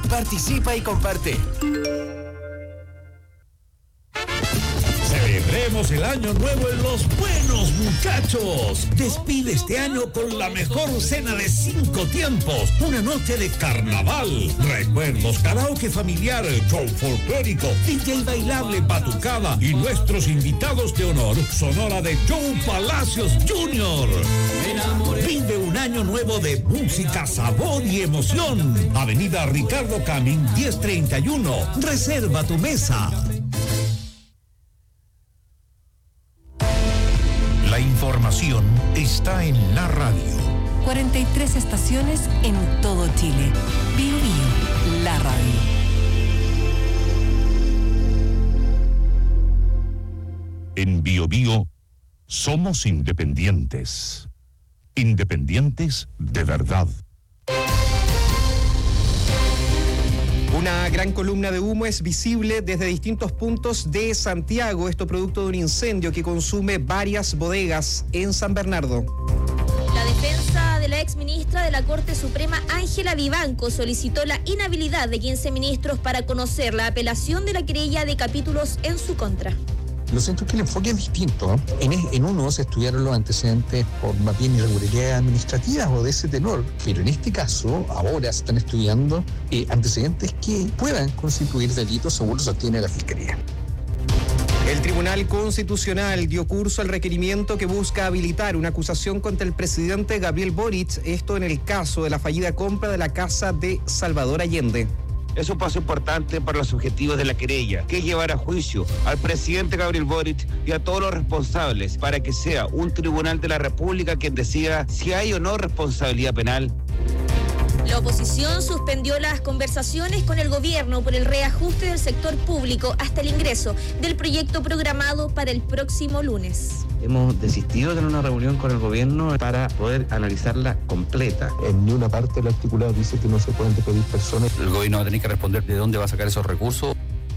Participa y comparte. Celebremos el año nuevo en Los Buenos Muchachos. Despide este año con la mejor cena de 5 tiempos. Una noche de carnaval, recuerdos, karaoke familiar, show folclórico, DJ bailable, batucada y nuestros invitados de honor, Sonora de Joe Palacios Jr. Vive un año nuevo de música, sabor y emoción. Avenida Ricardo Camin, 1031. Reserva tu mesa. La información está en la radio. 43 estaciones en todo Chile. Bio Bio, la radio. En Bio Bio somos independientes. Independientes de verdad. Una gran columna de humo es visible desde distintos puntos de Santiago, esto producto de un incendio que consume varias bodegas en San Bernardo. La defensa de la exministra de la Corte Suprema, Ángela Vivanco, solicitó la inhabilidad de 15 ministros para conocer la apelación de la querella de capítulos en su contra. Lo siento que el enfoque es distinto, ¿no? En uno se estudiaron los antecedentes por más bien irregularidades administrativas o de ese tenor, pero en este caso ahora se están estudiando antecedentes que puedan constituir delitos según sostiene la Fiscalía. El Tribunal Constitucional dio curso al requerimiento que busca habilitar una acusación contra el presidente Gabriel Boric, esto en el caso de la fallida compra de la casa de Salvador Allende. Es un paso importante para los objetivos de la querella, que es llevar a juicio al presidente Gabriel Boric y a todos los responsables para que sea un tribunal de la República quien decida si hay o no responsabilidad penal. La oposición suspendió las conversaciones con el gobierno por el reajuste del sector público hasta el ingreso del proyecto programado para el próximo lunes. Hemos desistido de tener una reunión con el gobierno para poder analizarla completa. En ni una parte del articulado dice que no se pueden despedir personas. El gobierno va a tener que responder de dónde va a sacar esos recursos.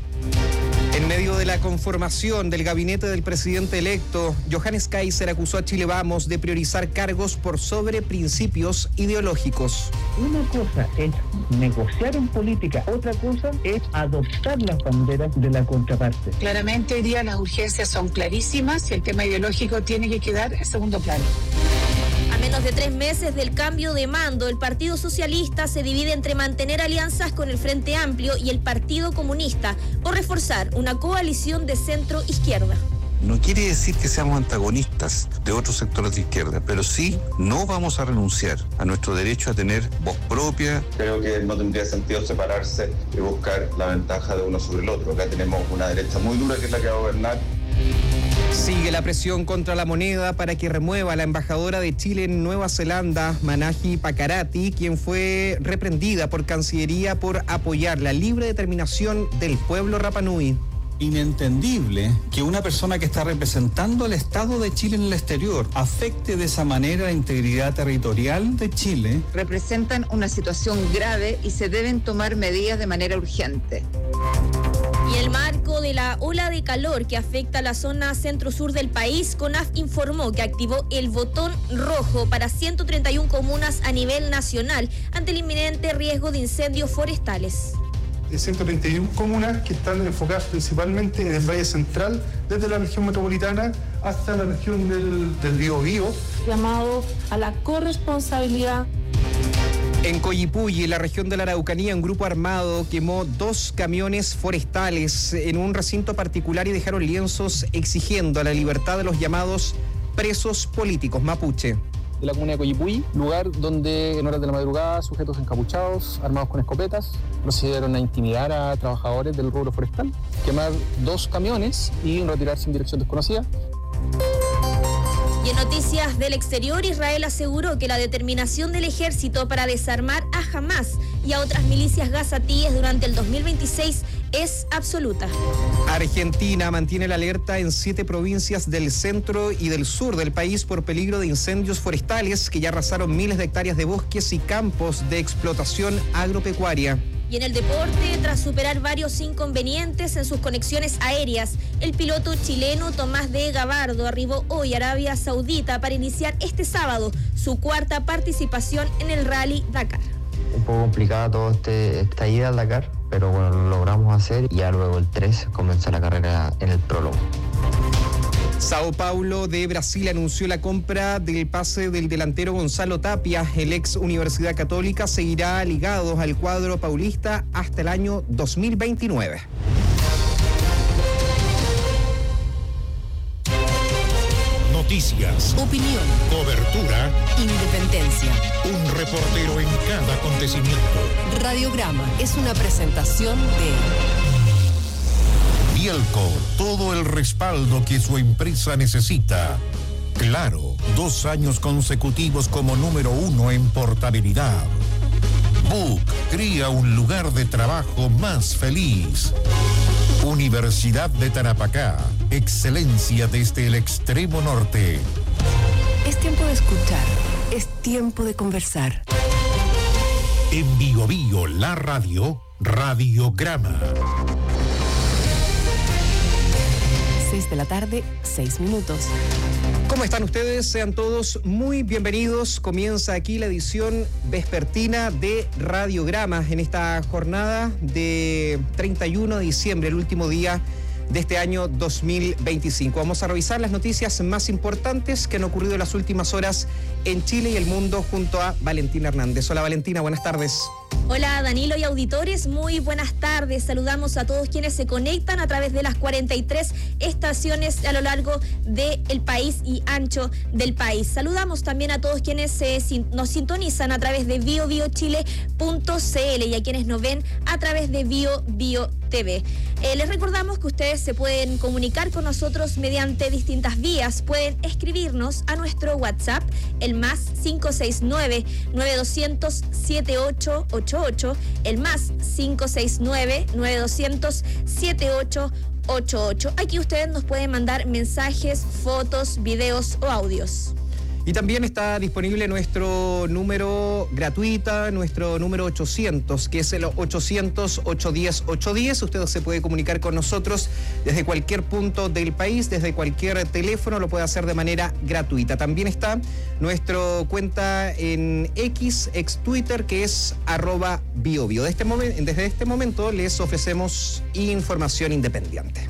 En medio de la conformación del gabinete del presidente electo, Johannes Kaiser acusó a Chile Vamos de priorizar cargos por sobre principios ideológicos. Una cosa es negociar en política, otra cosa es adoptar las banderas de la contraparte. Claramente hoy día las urgencias son clarísimas y el tema ideológico tiene que quedar en segundo plano. A menos de 3 meses del cambio de mando, el Partido Socialista se divide entre mantener alianzas con el Frente Amplio y el Partido Comunista o reforzar una coalición de centro-izquierda. No quiere decir que seamos antagonistas de otros sectores de izquierda, pero sí no vamos a renunciar a nuestro derecho a tener voz propia. Creo que no tendría sentido separarse y buscar la ventaja de uno sobre el otro. Acá tenemos una derecha muy dura que es la que va a gobernar. Sigue la presión contra la moneda para que remueva a la embajadora de Chile en Nueva Zelanda, Manahi Pakarati, quien fue reprendida por Cancillería por apoyar la libre determinación del pueblo Rapa Nui. Inentendible que una persona que está representando al Estado de Chile en el exterior afecte de esa manera la integridad territorial de Chile. Representan una situación grave y se deben tomar medidas de manera urgente. Y en el marco de la ola de calor que afecta a la zona centro-sur del país, CONAF informó que activó el botón rojo para 131 comunas a nivel nacional ante el inminente riesgo de incendios forestales. De 131 comunas que están enfocadas principalmente en el Valle Central, desde la región metropolitana hasta la región del Biobío. Llamado a la corresponsabilidad. En Coyipulli, en la región de la Araucanía, un grupo armado quemó 2 camiones forestales en un recinto particular y dejaron lienzos exigiendo la libertad de los llamados presos políticos mapuche. De la comunidad de Coyipulli, lugar donde en horas de la madrugada sujetos encapuchados, armados con escopetas, procedieron a intimidar a trabajadores del rubro forestal, quemar 2 camiones y retirarse en dirección desconocida. Y en noticias del exterior, Israel aseguró que la determinación del ejército para desarmar a Hamas y a otras milicias gazatíes durante el 2026 es absoluta. Argentina mantiene la alerta en 7 provincias del centro y del sur del país por peligro de incendios forestales que ya arrasaron miles de hectáreas de bosques y campos de explotación agropecuaria. Y en el deporte, tras superar varios inconvenientes en sus conexiones aéreas, el piloto chileno Tomás de Gabardo arribó hoy a Arabia Saudita para iniciar este sábado su 4ª participación en el Rally Dakar. un poco complicada toda esta ida al Dakar, pero bueno, lo logramos hacer y ya luego el 3 comenzó la carrera en el prólogo. Sao Paulo de Brasil anunció la compra del pase del delantero Gonzalo Tapia. El ex Universidad Católica seguirá ligado al cuadro paulista hasta el año 2029. Noticias, Opinión, cobertura, independencia. un reportero en cada acontecimiento. Radiograma es una presentación de Bielco, todo el respaldo que su empresa necesita. Claro, 2 años consecutivos como número 1 en portabilidad. Book crea un lugar de trabajo más feliz. Universidad de Tarapacá, excelencia desde el extremo norte. Es tiempo de escuchar, es tiempo de conversar. En Bio Bio, la radio, Radiograma. 6 de la tarde, 6 minutos. ¿Cómo están ustedes? Sean todos muy bienvenidos. Comienza aquí la edición vespertina de Radiograma en esta jornada de 31 de diciembre, el último día de este año 2025. Vamos a revisar las noticias más importantes que han ocurrido en las últimas horas en Chile y el mundo junto a Valentina Hernández. Hola Valentina, buenas tardes. Hola Danilo y auditores, muy buenas tardes. Saludamos a todos quienes se conectan a través de las 43 estaciones a lo largo del país y ancho del país. Saludamos también a todos quienes nos sintonizan a través de biobiochile.cl y a quienes nos ven a través de Bio Bio TV. Les recordamos que ustedes se pueden comunicar con nosotros mediante distintas vías. Pueden escribirnos a nuestro WhatsApp, el más 569-9200-7888, el más 569-9200-7888. Aquí ustedes nos pueden mandar mensajes, fotos, videos o audios. Y también está disponible nuestro número gratuita, nuestro número 800, que es el 800-810-810. Usted se puede comunicar con nosotros desde cualquier punto del país, desde cualquier teléfono, lo puede hacer de manera gratuita. También está nuestra cuenta en ex Twitter, que es @biobio. Desde este momento les ofrecemos información independiente.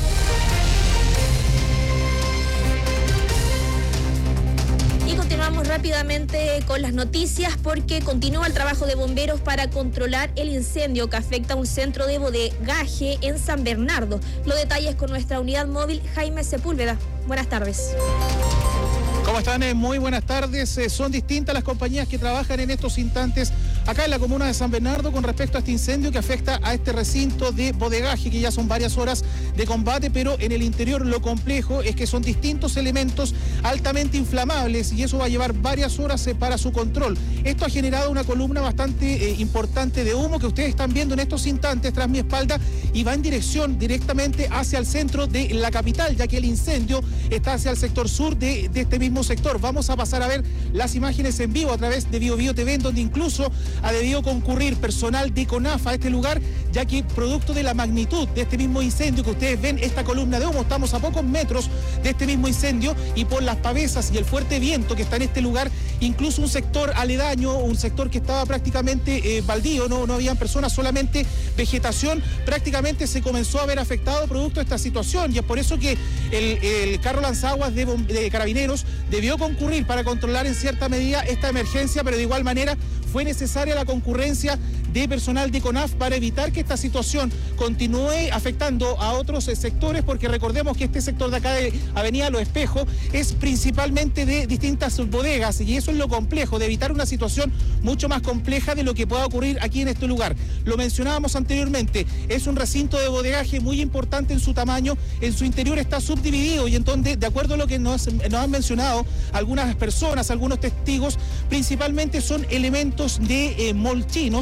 Continuamos rápidamente con las noticias porque continúa el trabajo de bomberos para controlar el incendio que afecta a un centro de bodegaje en San Bernardo. Los detalles con nuestra unidad móvil Jaime Sepúlveda. Buenas tardes. ¿Cómo están? Muy buenas tardes. Son distintas las compañías que trabajan en estos instantes acá en la comuna de San Bernardo con respecto a este incendio que afecta a este recinto de bodegaje, que ya son varias horas de combate, pero en el interior lo complejo es que son distintos elementos altamente inflamables y eso va a llevar varias horas para su control. Esto ha generado una columna bastante importante de humo que ustedes están viendo en estos instantes tras mi espalda y va en dirección directamente hacia el centro de la capital, ya que el incendio está hacia el sector sur de este mismo sector. Vamos a pasar a ver las imágenes en vivo a través de Bio Bio TV, en donde incluso ha debido concurrir personal de CONAF a este lugar, ya que producto de la magnitud de este mismo incendio que ustedes ven, esta columna de humo, estamos a pocos metros de este mismo incendio y por las pavesas y el fuerte viento que está en este lugar, incluso un sector aledaño, un sector que estaba prácticamente baldío, no habían personas, solamente vegetación, prácticamente se comenzó a ver afectado producto de esta situación y es por eso que el carro lanzaguas de carabineros debió concurrir para controlar en cierta medida esta emergencia, pero de igual manera fue necesaria la concurrencia de personal de CONAF para evitar que esta situación continúe afectando a otros sectores, porque recordemos que este sector de acá de Avenida Los Espejos es principalmente de distintas bodegas y eso es lo complejo, de evitar una situación mucho más compleja de lo que pueda ocurrir aquí en este lugar. Lo mencionábamos anteriormente, es un recinto de bodegaje muy importante en su tamaño, en su interior está subdividido y en donde, de acuerdo a lo que nos han mencionado algunas personas, algunos testigos, principalmente son elementos de molchinos o que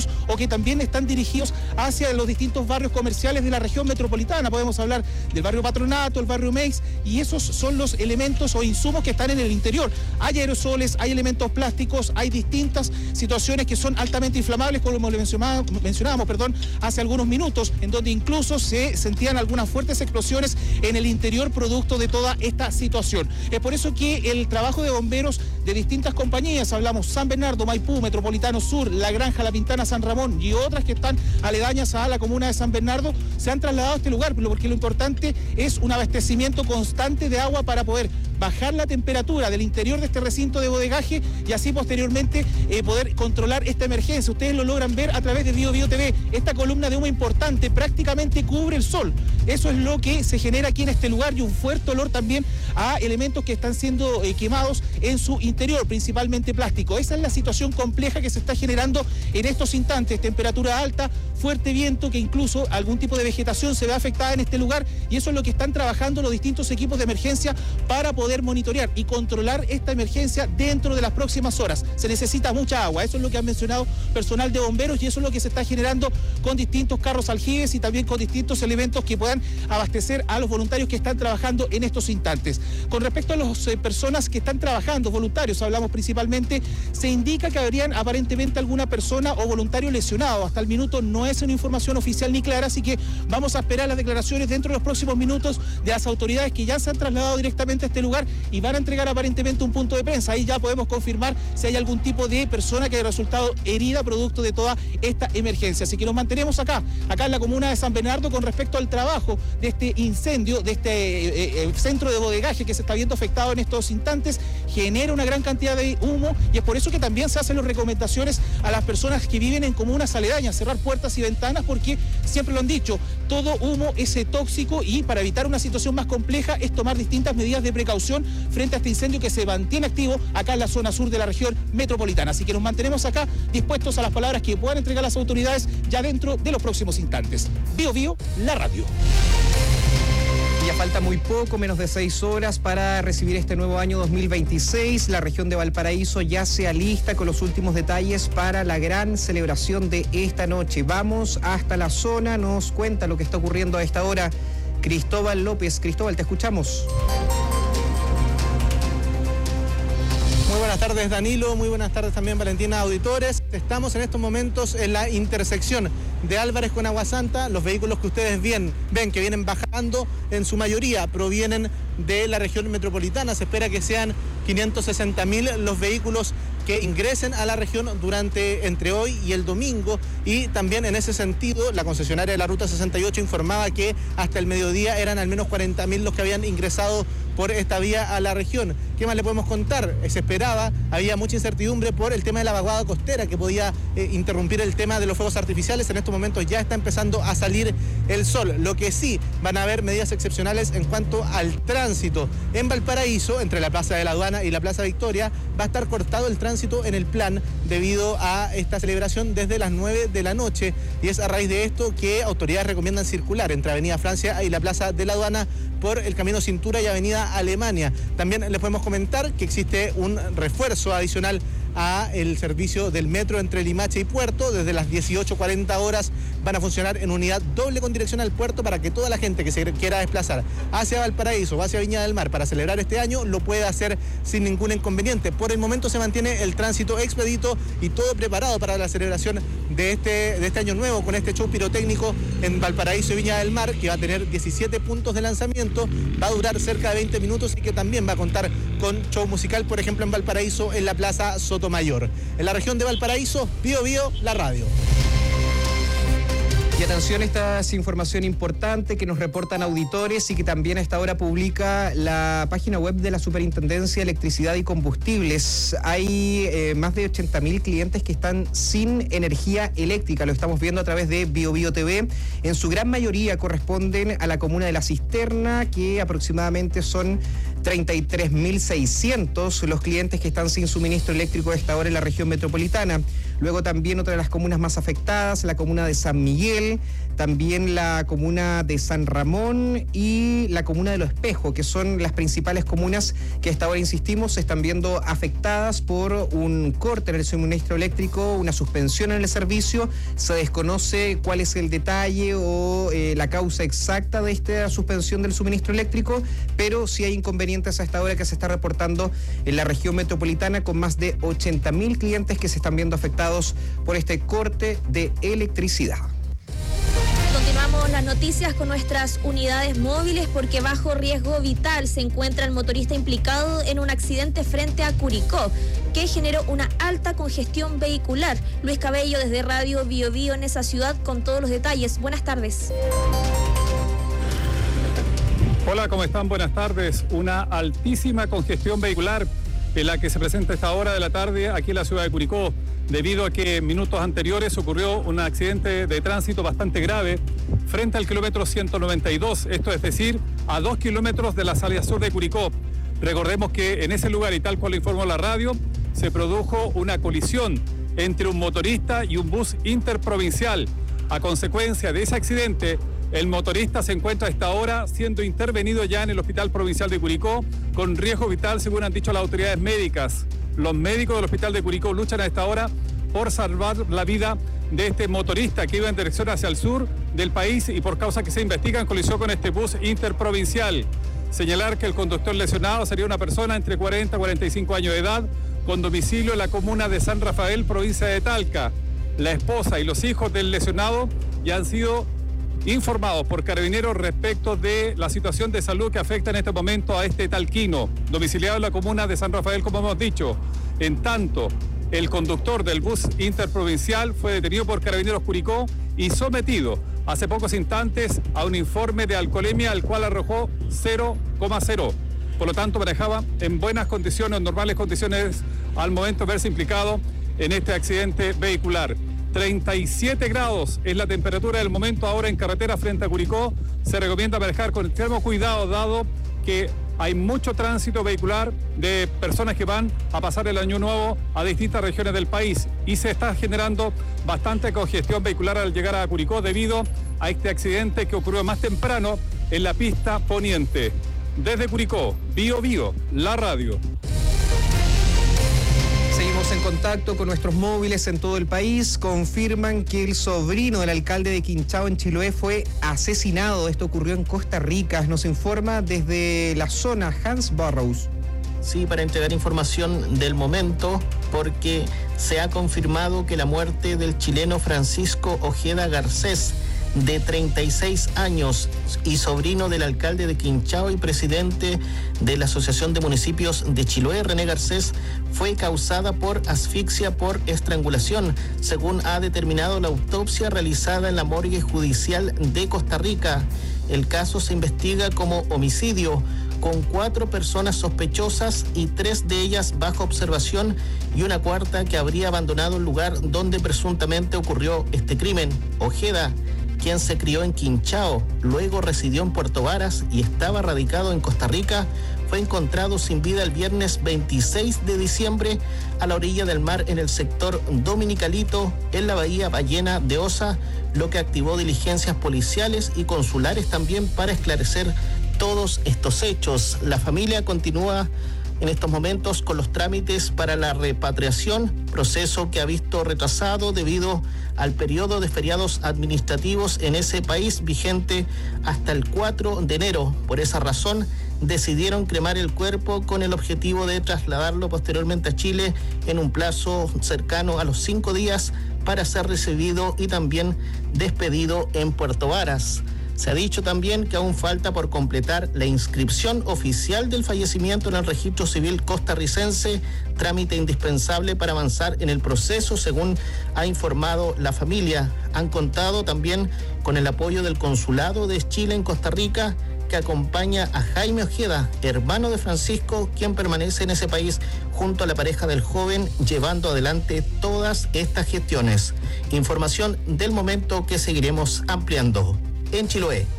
que también están dirigidos hacia los distintos barrios comerciales de la región metropolitana. Podemos hablar del barrio Patronato, el barrio Meix, y esos son los elementos o insumos que están en el interior. Hay aerosoles, hay elementos plásticos, hay distintas situaciones que son altamente inflamables, como lo mencionábamos hace algunos minutos, en donde incluso se sentían algunas fuertes explosiones en el interior producto de toda esta situación. Es por eso que el trabajo de bomberos de distintas compañías, hablamos San Bernardo, Maipú, Metropolitano Sur, La Granja, La Pintana, San Ramón y otras que están aledañas a la comuna de San Bernardo, se han trasladado a este lugar, porque lo importante es un abastecimiento constante de agua para poder bajar la temperatura del interior de este recinto de bodegaje y así posteriormente poder controlar esta emergencia. Ustedes lo logran ver a través de BioBio TV. Esta columna de humo importante prácticamente cubre el sol. Eso es lo que se genera aquí en este lugar, y un fuerte olor también a elementos que están siendo quemados en su interior, principalmente plástico. Esa es la situación compleja que se está generando en estos instantes. Temperatura alta, fuerte viento, que incluso algún tipo de vegetación se ve afectada en este lugar, y eso es lo que están trabajando los distintos equipos de emergencia para poder monitorear y controlar esta emergencia dentro de las próximas horas. Se necesita mucha agua, eso es lo que han mencionado personal de bomberos, y eso es lo que se está generando con distintos carros aljibes y también con distintos elementos que puedan abastecer a los voluntarios que están trabajando en estos instantes. Con respecto a las personas que están trabajando, voluntarios, hablamos principalmente, se indica que habrían aparentemente alguna persona o voluntario lesionado. Hasta el minuto no es una información oficial ni clara, así que vamos a esperar las declaraciones dentro de los próximos minutos de las autoridades que ya se han trasladado directamente a este lugar y van a entregar aparentemente un punto de prensa. Ahí ya podemos confirmar si hay algún tipo de persona que haya resultado herida producto de toda esta emergencia. Así que nos mantenemos acá en la comuna de San Bernardo con respecto al trabajo de este incendio, de este centro de bodegaje que se está viendo afectado en estos instantes. Genera una gran cantidad de humo, y es por eso que también se hacen las recomendaciones a las personas que viven en comunas aledañas, cerrar puertas y ventanas, porque siempre lo han dicho, todo humo es tóxico, y para evitar una situación más compleja es tomar distintas medidas de precaución frente a este incendio que se mantiene activo acá en la zona sur de la región metropolitana. Así que nos mantenemos acá dispuestos a las palabras que puedan entregar las autoridades ya dentro de los próximos instantes. BioBio, la radio. Ya falta muy poco, menos de 6 horas para recibir este nuevo año 2026. La región de Valparaíso ya se alista con los últimos detalles para la gran celebración de esta noche. Vamos hasta la zona, nos cuenta lo que está ocurriendo a esta hora Cristóbal López. Cristóbal, te escuchamos. Muy buenas tardes, Danilo, muy buenas tardes también, Valentina, auditores. Estamos en estos momentos en la intersección de Álvarez con Agua Santa. Los vehículos que ustedes ven que vienen bajando, en su mayoría provienen de la región metropolitana. Se espera que sean 560.000 los vehículos que ingresen a la región entre hoy y el domingo, y también en ese sentido la concesionaria de la Ruta 68 informaba que hasta el mediodía eran al menos 40.000 los que habían ingresado por esta vía a la región. ¿Qué más le podemos contar? Se esperaba, había mucha incertidumbre por el tema de la vaguada costera que podía interrumpir el tema de los fuegos artificiales. En estos momentos ya está empezando a salir el sol. Lo que sí, van a haber medidas excepcionales en cuanto al tránsito. En Valparaíso, entre la Plaza de la Aduana y la Plaza Victoria, va a estar cortado el tránsito en el plan debido a esta celebración desde las 9 de la noche, y es a raíz de esto que autoridades recomiendan circular entre Avenida Francia y la Plaza de la Aduana por el Camino Cintura y Avenida Alemania. También les podemos comentar que existe un refuerzo adicional a el servicio del metro entre Limache y Puerto. Desde las 18:40 horas van a funcionar en unidad doble con dirección al puerto para que toda la gente que se quiera desplazar hacia Valparaíso o hacia Viña del Mar para celebrar este año lo pueda hacer sin ningún inconveniente. Por el momento se mantiene el tránsito expedito y todo preparado para la celebración de este año nuevo, con este show pirotécnico en Valparaíso y Viña del Mar, que va a tener 17 puntos de lanzamiento, va a durar cerca de 20 minutos y que también va a contar con show musical, por ejemplo en Valparaíso, en la Plaza Sotomayor. En la región de Valparaíso, BioBio, la radio. Y atención, esta es información importante que nos reportan auditores y que también a esta hora publica la página web de la Superintendencia de Electricidad y Combustibles. Hay más de 80.000 clientes que están sin energía eléctrica. Lo estamos viendo a través de BioBio TV. En su gran mayoría corresponden a la comuna de La Cisterna. interna, que aproximadamente son 33.600 los clientes que están sin suministro eléctrico a esta hora en la región metropolitana. Luego también otra de las comunas más afectadas, la comuna de San Miguel, también la comuna de San Ramón y la comuna de Los Espejos, que son las principales comunas que hasta ahora, insistimos, se están viendo afectadas por un corte en el suministro eléctrico, una suspensión en el servicio. Se desconoce cuál es el detalle o la causa exacta de esta suspensión del suministro eléctrico, pero sí hay inconvenientes a esta hora que se está reportando en la región metropolitana, con más de 80.000 clientes que se están viendo afectados por este corte de electricidad. Continuamos las noticias con nuestras unidades móviles, porque bajo riesgo vital se encuentra el motorista implicado en un accidente frente a Curicó, que generó una alta congestión vehicular. Luis Cabello, desde Radio Bio Bio en esa ciudad, con todos los detalles. Buenas tardes. Hola, ¿cómo están? Buenas tardes. Una altísima congestión vehicular en la que se presenta a esta hora de la tarde aquí en la ciudad de Curicó, debido a que en minutos anteriores ocurrió un accidente de tránsito bastante grave frente al kilómetro 192, esto es decir, a 2 kilómetros de la salida sur de Curicó. Recordemos que en ese lugar, y tal cual lo informó la radio, se produjo una colisión entre un motorista y un bus interprovincial. A consecuencia de ese accidente, el motorista se encuentra a esta hora siendo intervenido ya en el Hospital Provincial de Curicó con riesgo vital, según han dicho las autoridades médicas. Los médicos del Hospital de Curicó luchan a esta hora por salvar la vida de este motorista que iba en dirección hacia el sur del país y, por causa que se investigan, colisionó con este bus interprovincial. Señalar que el conductor lesionado sería una persona entre 40 y 45 años de edad, con domicilio en la comuna de San Rafael, provincia de Talca. La esposa y los hijos del lesionado ya han sido informados por Carabineros respecto de la situación de salud que afecta en este momento a este talquino, domiciliado en la comuna de San Rafael, como hemos dicho. En tanto, el conductor del bus interprovincial fue detenido por Carabineros Curicó y sometido hace pocos instantes a un informe de alcoholemia, al cual arrojó 0,0. Por lo tanto, manejaba en buenas condiciones, en normales condiciones, al momento de verse implicado en este accidente vehicular. 37 grados es la temperatura del momento ahora en carretera frente a Curicó. Se recomienda manejar con extremo cuidado, dado que hay mucho tránsito vehicular de personas que van a pasar el año nuevo a distintas regiones del país, y se está generando bastante congestión vehicular al llegar a Curicó debido a este accidente que ocurrió más temprano en la pista poniente. Desde Curicó, Bio Bio, la radio. Seguimos en contacto con nuestros móviles en todo el país. Confirman que el sobrino del alcalde de Quinchao, en Chiloé, fue asesinado. Esto ocurrió en Costa Rica. Nos informa desde la zona Hans Burroughs. Sí, para entregar información del momento, porque se ha confirmado que la muerte del chileno Francisco Ojeda Garcés, de 36 años y sobrino del alcalde de Quinchao y presidente de la Asociación de Municipios de Chiloé, René Garcés, fue causada por asfixia por estrangulación, según ha determinado la autopsia realizada en la morgue judicial de Costa Rica. El caso se investiga como homicidio, con 4 personas sospechosas y 3 de ellas bajo observación, y una cuarta que habría abandonado el lugar donde presuntamente ocurrió este crimen. Ojeda, quien se crió en Quinchao, luego residió en Puerto Varas y estaba radicado en Costa Rica, fue encontrado sin vida el viernes 26 de diciembre a la orilla del mar en el sector Dominicalito, en la bahía Ballena de Osa, lo que activó diligencias policiales y consulares también para esclarecer todos estos hechos. La familia continúa en estos momentos con los trámites para la repatriación, proceso que ha visto retrasado debido al periodo de feriados administrativos en ese país vigente hasta el 4 de enero. Por esa razón, decidieron cremar el cuerpo con el objetivo de trasladarlo posteriormente a Chile en un plazo cercano a los 5 días para ser recibido y también despedido en Puerto Varas. Se ha dicho también que aún falta por completar la inscripción oficial del fallecimiento en el registro civil costarricense, trámite indispensable para avanzar en el proceso, según ha informado la familia. Han contado también con el apoyo del Consulado de Chile en Costa Rica, que acompaña a Jaime Ojeda, hermano de Francisco, quien permanece en ese país junto a la pareja del joven, llevando adelante todas estas gestiones. Información del momento que seguiremos ampliando. En Chiloé,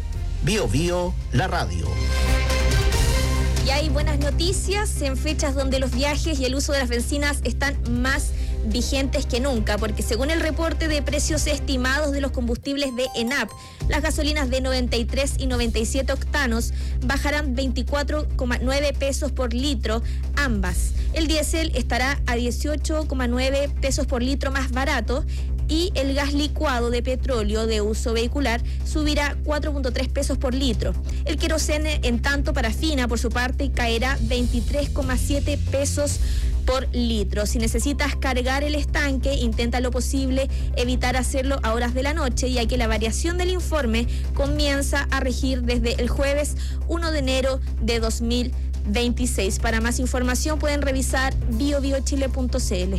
Bio Bio, la radio. Y hay buenas noticias en fechas donde los viajes y el uso de las bencinas están más vigentes que nunca, porque según el reporte de precios estimados de los combustibles de ENAP, las gasolinas de 93 y 97 octanos bajarán 24,9 pesos por litro ambas. El diésel estará a 18,9 pesos por litro más barato y el gas licuado de petróleo de uso vehicular subirá 4,3 pesos por litro. El querosene, en tanto parafina, por su parte, caerá 23,7 pesos por litro. Si necesitas cargar el estanque, intenta lo posible evitar hacerlo a horas de la noche, ya que la variación del informe comienza a regir desde el jueves 1 de enero de 2026. Para más información pueden revisar biobiochile.cl.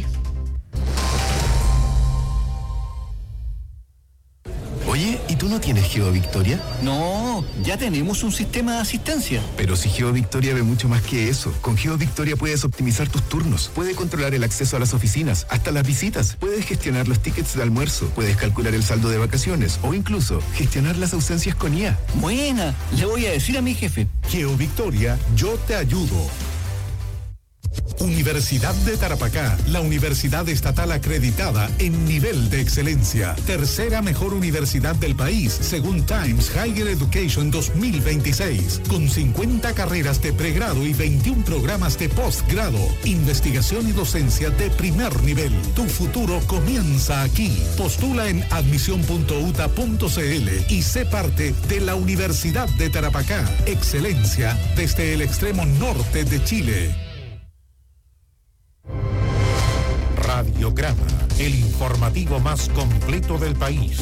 Oye, ¿y tú no tienes GeoVictoria? No, ya tenemos un sistema de asistencia. Pero si GeoVictoria ve mucho más que eso. Con GeoVictoria puedes optimizar tus turnos, puedes controlar el acceso a las oficinas, hasta las visitas, puedes gestionar los tickets de almuerzo, puedes calcular el saldo de vacaciones o incluso gestionar las ausencias con IA. Buena, le voy a decir a mi jefe. GeoVictoria, yo te ayudo. Universidad de Tarapacá, la universidad estatal acreditada en nivel de excelencia. Tercera mejor universidad del país, según Times Higher Education 2026. Con 50 carreras de pregrado y 21 programas de postgrado. Investigación y docencia de primer nivel. Tu futuro comienza aquí. Postula en admisión.uta.cl y sé parte de la Universidad de Tarapacá. Excelencia desde el extremo norte de Chile. Radiograma, el informativo más completo del país.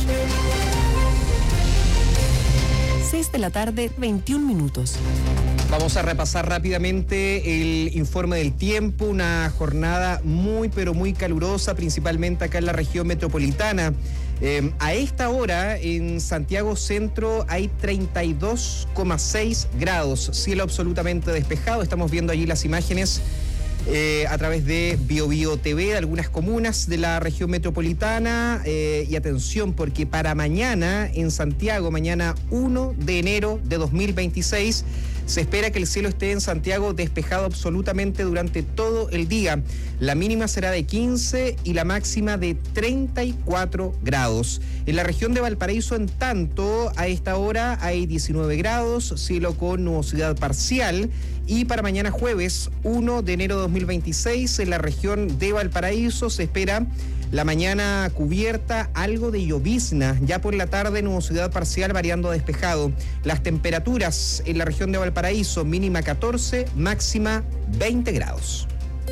6 de la tarde, 21 minutos. Vamos a repasar rápidamente el informe del tiempo, una jornada muy pero muy calurosa, principalmente acá en la región metropolitana. A esta hora en Santiago Centro hay 32,6 grados, cielo absolutamente despejado. Estamos viendo allí las imágenes a través de BioBio TV de algunas comunas de la región metropolitana. Y atención, porque para mañana en Santiago, mañana 1 de enero de 2026, se espera que el cielo esté en Santiago despejado absolutamente durante todo el día. La mínima será de 15 y la máxima de 34 grados. En la región de Valparaíso, en tanto, a esta hora hay 19 grados, cielo con nubosidad parcial. Y para mañana jueves 1 de enero de 2026, en la región de Valparaíso se espera la mañana cubierta, algo de llovizna. Ya por la tarde, nubosidad parcial variando a despejado. Las temperaturas en la región de Valparaíso, mínima 14, máxima 20 grados.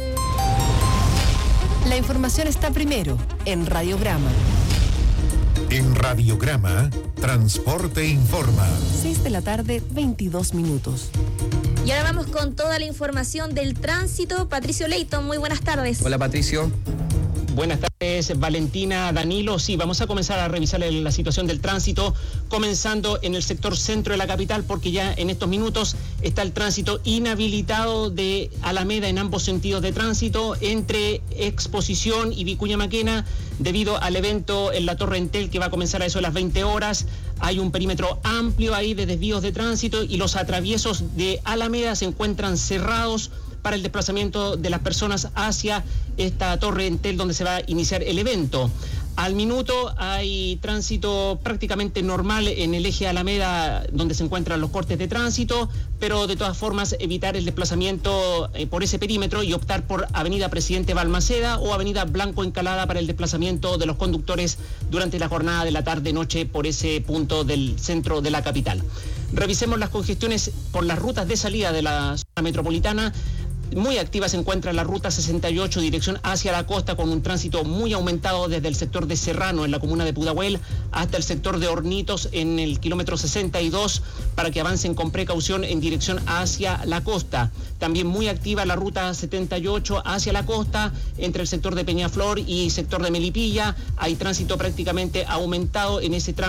La información está primero en Radiograma. En Radiograma, Transporte Informa. 6 de la tarde, 22 minutos. Y ahora vamos con toda la información del tránsito. Patricio Leighton, muy buenas tardes. Hola, Patricio. Buenas tardes, Valentina, Danilo. Sí, vamos a comenzar a revisar la situación del tránsito, comenzando en el sector centro de la capital, porque ya en estos minutos está el tránsito inhabilitado de Alameda en ambos sentidos de tránsito, entre Exposición y Vicuña Maquena, debido al evento en la Torre Entel que va a comenzar a eso de las 20 horas. Hay un perímetro amplio ahí de desvíos de tránsito y los atraviesos de Alameda se encuentran cerrados para el desplazamiento de las personas hacia esta Torre Entel donde se va a iniciar el evento. Al minuto hay tránsito prácticamente normal en el eje Alameda donde se encuentran los cortes de tránsito, pero de todas formas evitar el desplazamiento por ese perímetro y optar por Avenida Presidente Balmaceda o Avenida Blanco Encalada para el desplazamiento de los conductores durante la jornada de la tarde-noche por ese punto del centro de la capital. Revisemos las congestiones por las rutas de salida de la zona metropolitana. Muy activa se encuentra la ruta 68 dirección hacia la costa, con un tránsito muy aumentado desde el sector de Serrano en la comuna de Pudahuel hasta el sector de Hornitos en el kilómetro 62, para que avancen con precaución en dirección hacia la costa. También muy activa la ruta 78 hacia la costa entre el sector de Peñaflor y sector de Melipilla. Hay tránsito prácticamente aumentado en ese tramo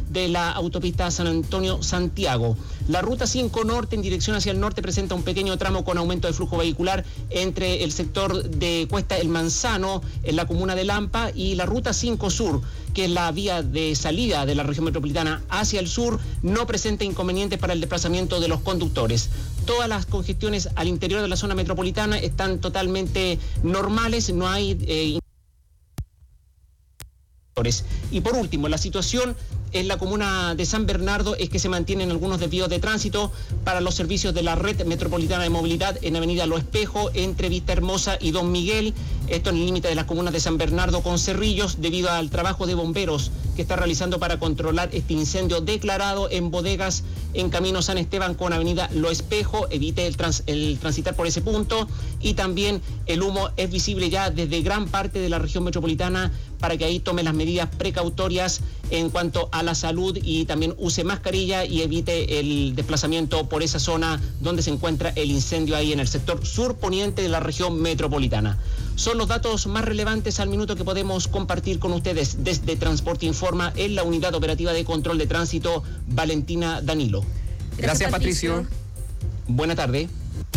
de la autopista San Antonio-Santiago. La ruta 5 Norte en dirección hacia el norte presenta un pequeño tramo con aumento de flujo vehicular entre el sector de Cuesta El Manzano en la comuna de Lampa y la ruta 5 Sur, que es la vía de salida de la región metropolitana hacia el sur, no presenta inconvenientes para el desplazamiento de los conductores. Todas las congestiones al interior de la zona metropolitana están totalmente normales, no hay y por último, la situación en la comuna de San Bernardo es que se mantienen algunos desvíos de tránsito para los servicios de la red metropolitana de movilidad en avenida Lo Espejo, entre Vista Hermosa y Don Miguel, esto en el límite de las comunas de San Bernardo con Cerrillos, debido al trabajo de bomberos que está realizando para controlar este incendio declarado en bodegas en Camino San Esteban con avenida Lo Espejo. Evite el transitar por ese punto, y también el humo es visible ya desde gran parte de la región metropolitana, para que ahí tome las medidas precautorias en cuanto a la salud y también use mascarilla y evite el desplazamiento por esa zona donde se encuentra el incendio ahí en el sector surponiente de la región metropolitana. Son los datos más relevantes al minuto que podemos compartir con ustedes desde Transporte Informa en la Unidad Operativa de Control de Tránsito Valentina Danilo. Gracias, Patricio. Buena tarde.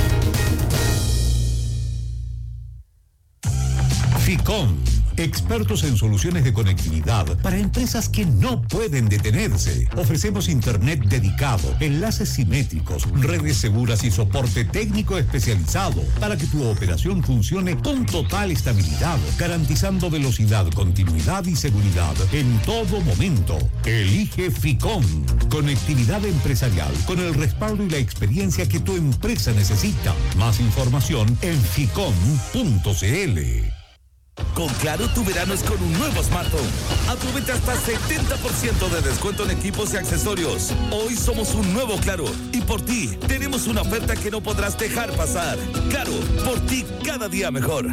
FICOM, expertos en soluciones de conectividad para empresas que no pueden detenerse. Ofrecemos internet dedicado, enlaces simétricos, redes seguras y soporte técnico especializado para que tu operación funcione con total estabilidad, garantizando velocidad, continuidad y seguridad en todo momento. Elige FICOM, conectividad empresarial con el respaldo y la experiencia que tu empresa necesita. Más información en ficom.cl. Con Claro, tu verano es con un nuevo smartphone. Aprovecha hasta 70% de descuento en equipos y accesorios. Hoy somos un nuevo Claro y por ti tenemos una oferta que no podrás dejar pasar. Claro, por ti cada día mejor.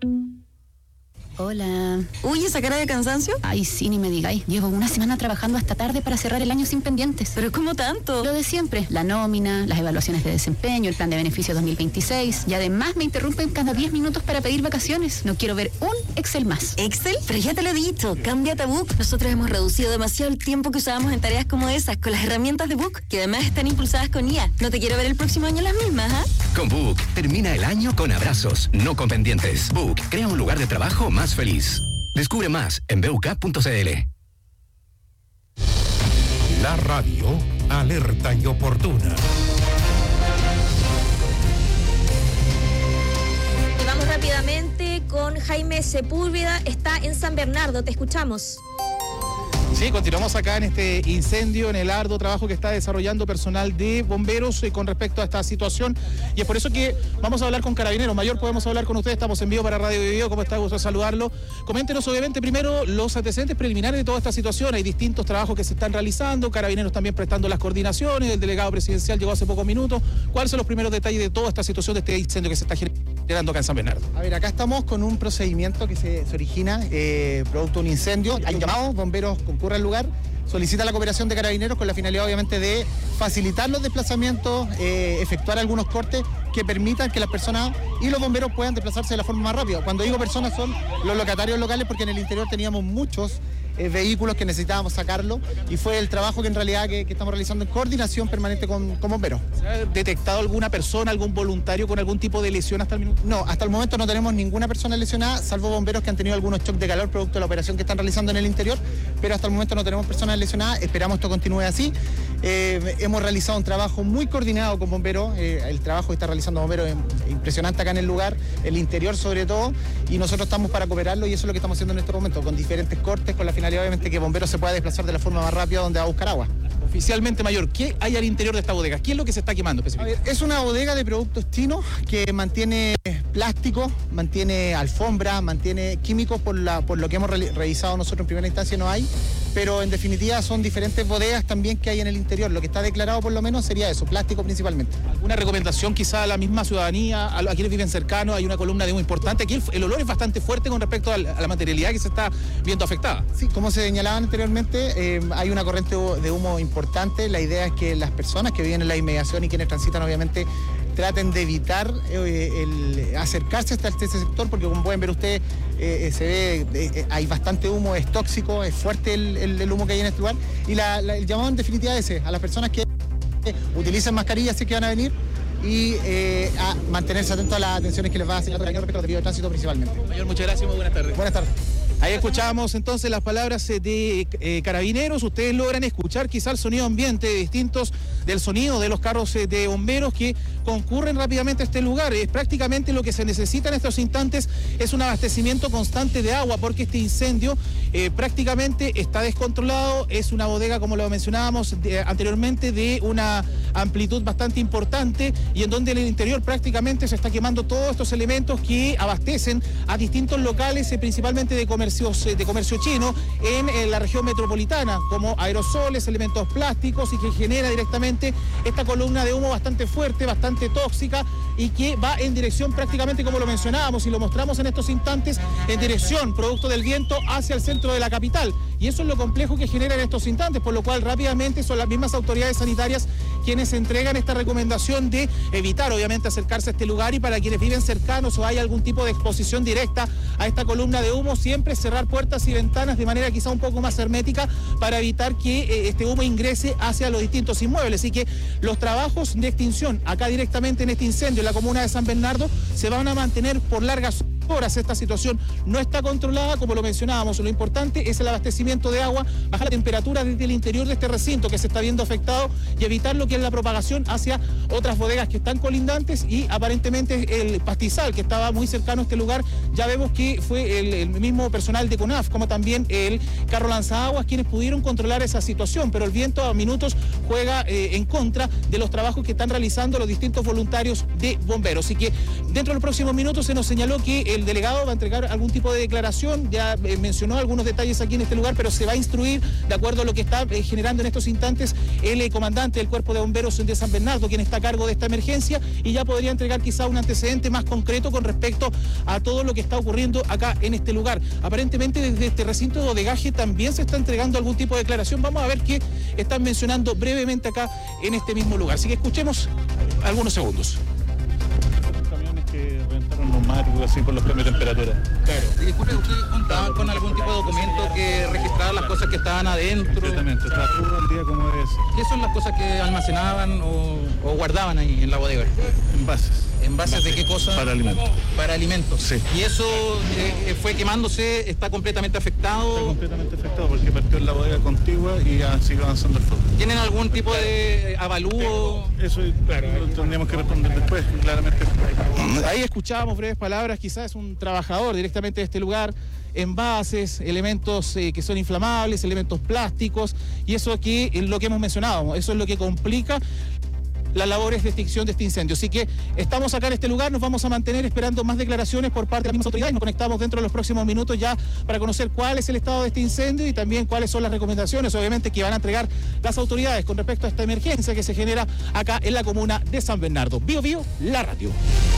Hola. Uy, ¿esa cara de cansancio? Ay, sí, ni me digáis. Llevo una semana trabajando hasta tarde para cerrar el año sin pendientes. ¿Pero cómo tanto? Lo de siempre. La nómina, las evaluaciones de desempeño, el plan de beneficios 2026. Y además me interrumpen cada 10 minutos para pedir vacaciones. No quiero ver un Excel más. ¿Excel? Pero ya te lo he dicho. Cámbiate a Book. Nosotros hemos reducido demasiado el tiempo que usábamos en tareas como esas con las herramientas de Book, que además están impulsadas con IA. No te quiero ver el próximo año las mismas, ¿ah? Con Book, termina el año con abrazos, no con pendientes. Book, crea un lugar de trabajo más feliz. Descubre más en buk.cl. La radio, alerta y oportuna. Y vamos rápidamente con Jaime Sepúlveda. Está en San Bernardo, te escuchamos. Sí, continuamos acá en este incendio, en el arduo trabajo que está desarrollando personal de bomberos con respecto a esta situación, y es por eso que vamos a hablar con Carabineros. Mayor, podemos hablar con usted, estamos en vivo para Radio Video. ¿Cómo está? Gusto saludarlo. Coméntenos obviamente primero los antecedentes preliminares de toda esta situación. Hay distintos trabajos que se están realizando, Carabineros también prestando las coordinaciones, el delegado presidencial llegó hace pocos minutos. ¿Cuáles son los primeros detalles de toda esta situación, de este incendio que se está generando acá en San Bernardo? A ver, acá estamos con un procedimiento que se origina producto de un incendio. Hay un llamado, bomberos concurren al lugar, solicita la cooperación de Carabineros con la finalidad obviamente de facilitar los desplazamientos, efectuar algunos cortes que permitan que las personas y los bomberos puedan desplazarse de la forma más rápida. Cuando digo personas son los locatarios locales, porque en el interior teníamos muchos vehículos que necesitábamos sacarlo, y fue el trabajo que en realidad que estamos realizando en coordinación permanente con bomberos. ¿Se ha detectado alguna persona, algún voluntario con algún tipo de lesión hasta el minuto? No, hasta el momento no tenemos ninguna persona lesionada, salvo bomberos que han tenido algunos shock de calor producto de la operación que están realizando en el interior, pero hasta el momento no tenemos personas lesionadas. Esperamos esto continúe así. Hemos realizado un trabajo muy coordinado con bomberos, el trabajo que está realizando bomberos es impresionante acá en el lugar, el interior sobre todo, y nosotros estamos para cooperarlo, y eso es lo que estamos haciendo en este momento, con diferentes cortes, con la finalidad obviamente que bomberos se pueda desplazar de la forma más rápida donde va a buscar agua. Oficialmente, Mayor, ¿qué hay al interior de esta bodega? ¿Qué es lo que se está quemando específicamente? Es una bodega de productos chinos que mantiene plástico, mantiene alfombra, mantiene químicos, por lo que hemos revisado nosotros en primera instancia no hay, pero en definitiva son diferentes bodegas también que hay en el interior. Lo que está declarado por lo menos sería eso, plástico principalmente. ¿Alguna recomendación quizá a la misma ciudadanía, a quienes viven cercanos? Hay una columna de humo importante. Aquí el olor es bastante fuerte con respecto a la materialidad que se está viendo afectada. Sí, como se señalaba anteriormente, hay una corriente de humo importante. La idea es que las personas que viven en la inmediación y quienes transitan obviamente traten de evitar el acercarse hasta este sector, porque como pueden ver ustedes, se ve, hay bastante humo, es tóxico, es fuerte el humo que hay en este lugar. Y el llamado en definitiva es ese, a las personas que utilicen mascarillas si es que van a venir, y a mantenerse atentos a las atenciones que les va a hacer respecto al desvío de tránsito principalmente. Mayor, muchas gracias, muy buenas tardes. Buenas tardes. Ahí escuchábamos entonces las palabras de carabineros. Ustedes logran escuchar quizá el sonido ambiente distintos del sonido de los carros de bomberos que concurren rápidamente a este lugar. Es prácticamente lo que se necesita en estos instantes, es un abastecimiento constante de agua, porque este incendio prácticamente está descontrolado. Es una bodega, como lo mencionábamos anteriormente, de una amplitud bastante importante, y en donde en el interior prácticamente se está quemando todos estos elementos que abastecen a distintos locales, principalmente de comercio chino en la región metropolitana, como aerosoles, elementos plásticos, y que genera directamente esta columna de humo bastante fuerte, bastante tóxica, y que va en dirección prácticamente, como lo mencionábamos y lo mostramos en estos instantes, en dirección, producto del viento, hacia el centro de la capital. Y eso es lo complejo que genera en estos instantes, por lo cual rápidamente son las mismas autoridades sanitarias quienes entregan esta recomendación de evitar, obviamente, acercarse a este lugar, y para quienes viven cercanos o hay algún tipo de exposición directa a esta columna de humo, siempre cerrar puertas y ventanas de manera quizá un poco más hermética para evitar que este humo ingrese hacia los distintos inmuebles. Así que los trabajos de extinción acá directamente en este incendio en la comuna de San Bernardo se van a mantener por largas horas. Esta situación no está controlada, como lo mencionábamos. Lo importante es el abastecimiento de agua, bajar la temperatura desde el interior de este recinto que se está viendo afectado, y evitar lo que es la propagación hacia otras bodegas que están colindantes, y aparentemente el pastizal que estaba muy cercano a este lugar, ya vemos que fue el mismo personal de CONAF, como también el carro lanzaguas, quienes pudieron controlar esa situación, pero el viento a minutos juega en contra de los trabajos que están realizando los distintos voluntarios de bomberos. Así que dentro de los próximos minutos se nos señaló que el delegado va a entregar algún tipo de declaración, ya mencionó algunos detalles aquí en este lugar, pero se va a instruir de acuerdo a lo que está generando en estos instantes el comandante del Cuerpo de Bomberos de San Bernardo, quien está a cargo de esta emergencia, y ya podría entregar quizá un antecedente más concreto con respecto a todo lo que está ocurriendo acá en este lugar. Aparentemente desde este recinto de bodegaje también se está entregando algún tipo de declaración. Vamos a ver qué están mencionando brevemente acá en este mismo lugar. Así que escuchemos algunos segundos. Los marcos, así por los cambios de temperatura. Claro. Y disculpe, ¿usted contaba con algún tipo de documento que registrara las cosas que estaban adentro? Completamente, estaba todo el día como es. ¿Qué son las cosas que almacenaban o guardaban ahí en la bodega? Envases. ¿Envases de qué cosa? Para alimentos. Para alimentos. Sí. ¿Y eso fue quemándose? ¿Está completamente afectado? Está completamente afectado porque partió en la bodega contigua y ya sigue avanzando el fuego. ¿Tienen algún tipo de avalúo? Eso, claro, lo tendríamos que responder después, claramente. Ahí escuchábamos breves palabras, quizás es un trabajador directamente de este lugar. Envases, elementos que son inflamables, elementos plásticos, y eso aquí es lo que hemos mencionado, eso es lo que complica las labores de extinción de este incendio. Así que estamos acá en este lugar, nos vamos a mantener esperando más declaraciones por parte de las mismas autoridades. Nos conectamos dentro de los próximos minutos ya para conocer cuál es el estado de este incendio y también cuáles son las recomendaciones, obviamente, que van a entregar las autoridades con respecto a esta emergencia que se genera acá en la comuna de San Bernardo. Bio Bio, la radio.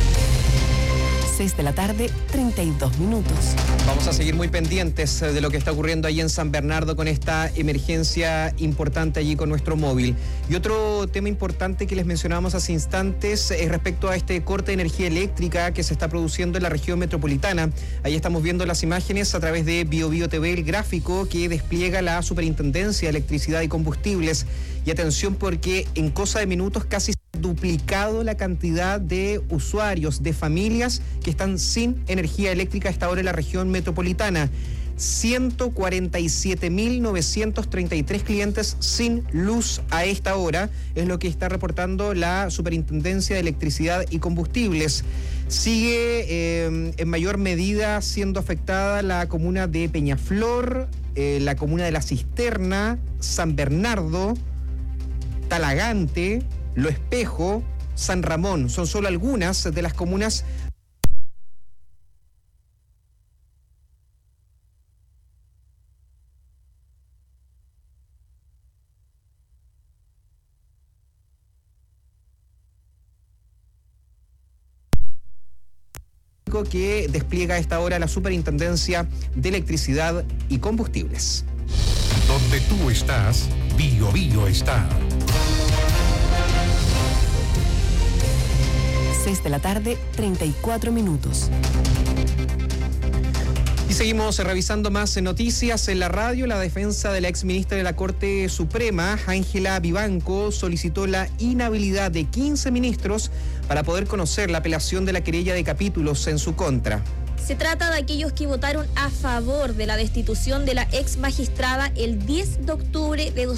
6 de la tarde, 32 minutos. Vamos a seguir muy pendientes de lo que está ocurriendo allí en San Bernardo con esta emergencia importante allí con nuestro móvil. Y otro tema importante que les mencionábamos hace instantes es respecto a este corte de energía eléctrica que se está produciendo en la región metropolitana. Ahí estamos viendo las imágenes a través de Bio Bio TV, el gráfico que despliega la Superintendencia de Electricidad y Combustibles. Y atención, porque en cosa de minutos casi se ha duplicado la cantidad de usuarios, de familias que están sin energía eléctrica a esta hora en la región metropolitana. 147.933 clientes sin luz a esta hora, es lo que está reportando la Superintendencia de Electricidad y Combustibles. Sigue en mayor medida siendo afectada la comuna de Peñaflor, la comuna de La Cisterna, San Bernardo, Talagante, Lo Espejo, San Ramón. Son solo algunas de las comunas que despliega a esta hora la Superintendencia de Electricidad y Combustibles. Donde tú estás, Bio Bio está. 3 de la tarde, 34 minutos. Y seguimos revisando más noticias en la radio. La defensa de la exministra de la Corte Suprema, Ángela Vivanco, solicitó la inhabilidad de 15 ministros para poder conocer la apelación de la querella de capítulos en su contra. Se trata de aquellos que votaron a favor de la destitución de la ex magistrada el 10 de octubre de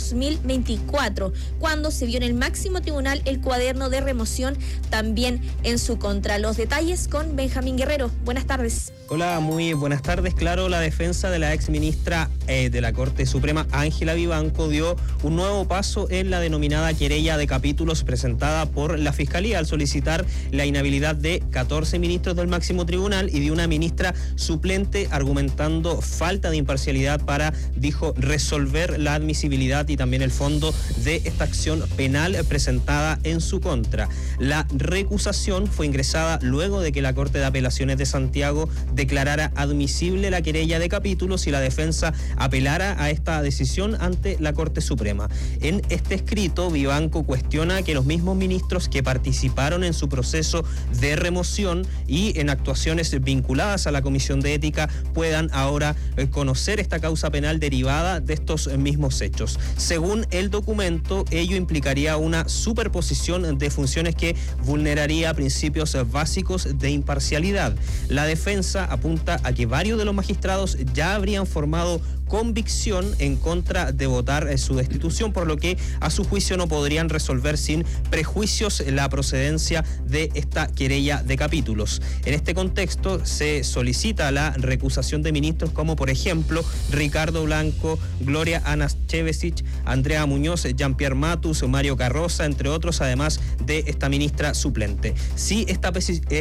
2024, cuando se vio en el máximo tribunal el cuaderno de remoción también en su contra. Los detalles con Benjamín Guerrero. Buenas tardes. Hola, muy buenas tardes. Claro, la defensa de la ex ministra de la Corte Suprema, Ángela Vivanco, dio un nuevo paso en la denominada querella de capítulos presentada por la Fiscalía al solicitar la inhabilidad de 14 ministros del máximo tribunal y de una ministra suplente, argumentando falta de imparcialidad para, dijo, resolver la admisibilidad y también el fondo de esta acción penal presentada en su contra. La recusación fue ingresada luego de que la Corte de Apelaciones de Santiago declarara admisible la querella de capítulos y la defensa apelara a esta decisión ante la Corte Suprema. En este escrito, Vivanco cuestiona que los mismos ministros que participaron en su proceso de remoción y en actuaciones vinculadas a la Comisión de Ética puedan ahora conocer esta causa penal derivada de estos mismos hechos. Según el documento, ello implicaría una superposición de funciones que vulneraría principios básicos de imparcialidad. La defensa apunta a que varios de los magistrados ya habrían formado convicción en contra de votar su destitución, por lo que a su juicio no podrían resolver sin prejuicios la procedencia de esta querella de capítulos. En este contexto se solicita la recusación de ministros como por ejemplo Ricardo Blanco, Gloria Anaschevesich, Andrea Muñoz, Jean-Pierre Matus, Mario Carroza, entre otros, además de esta ministra suplente. Si esta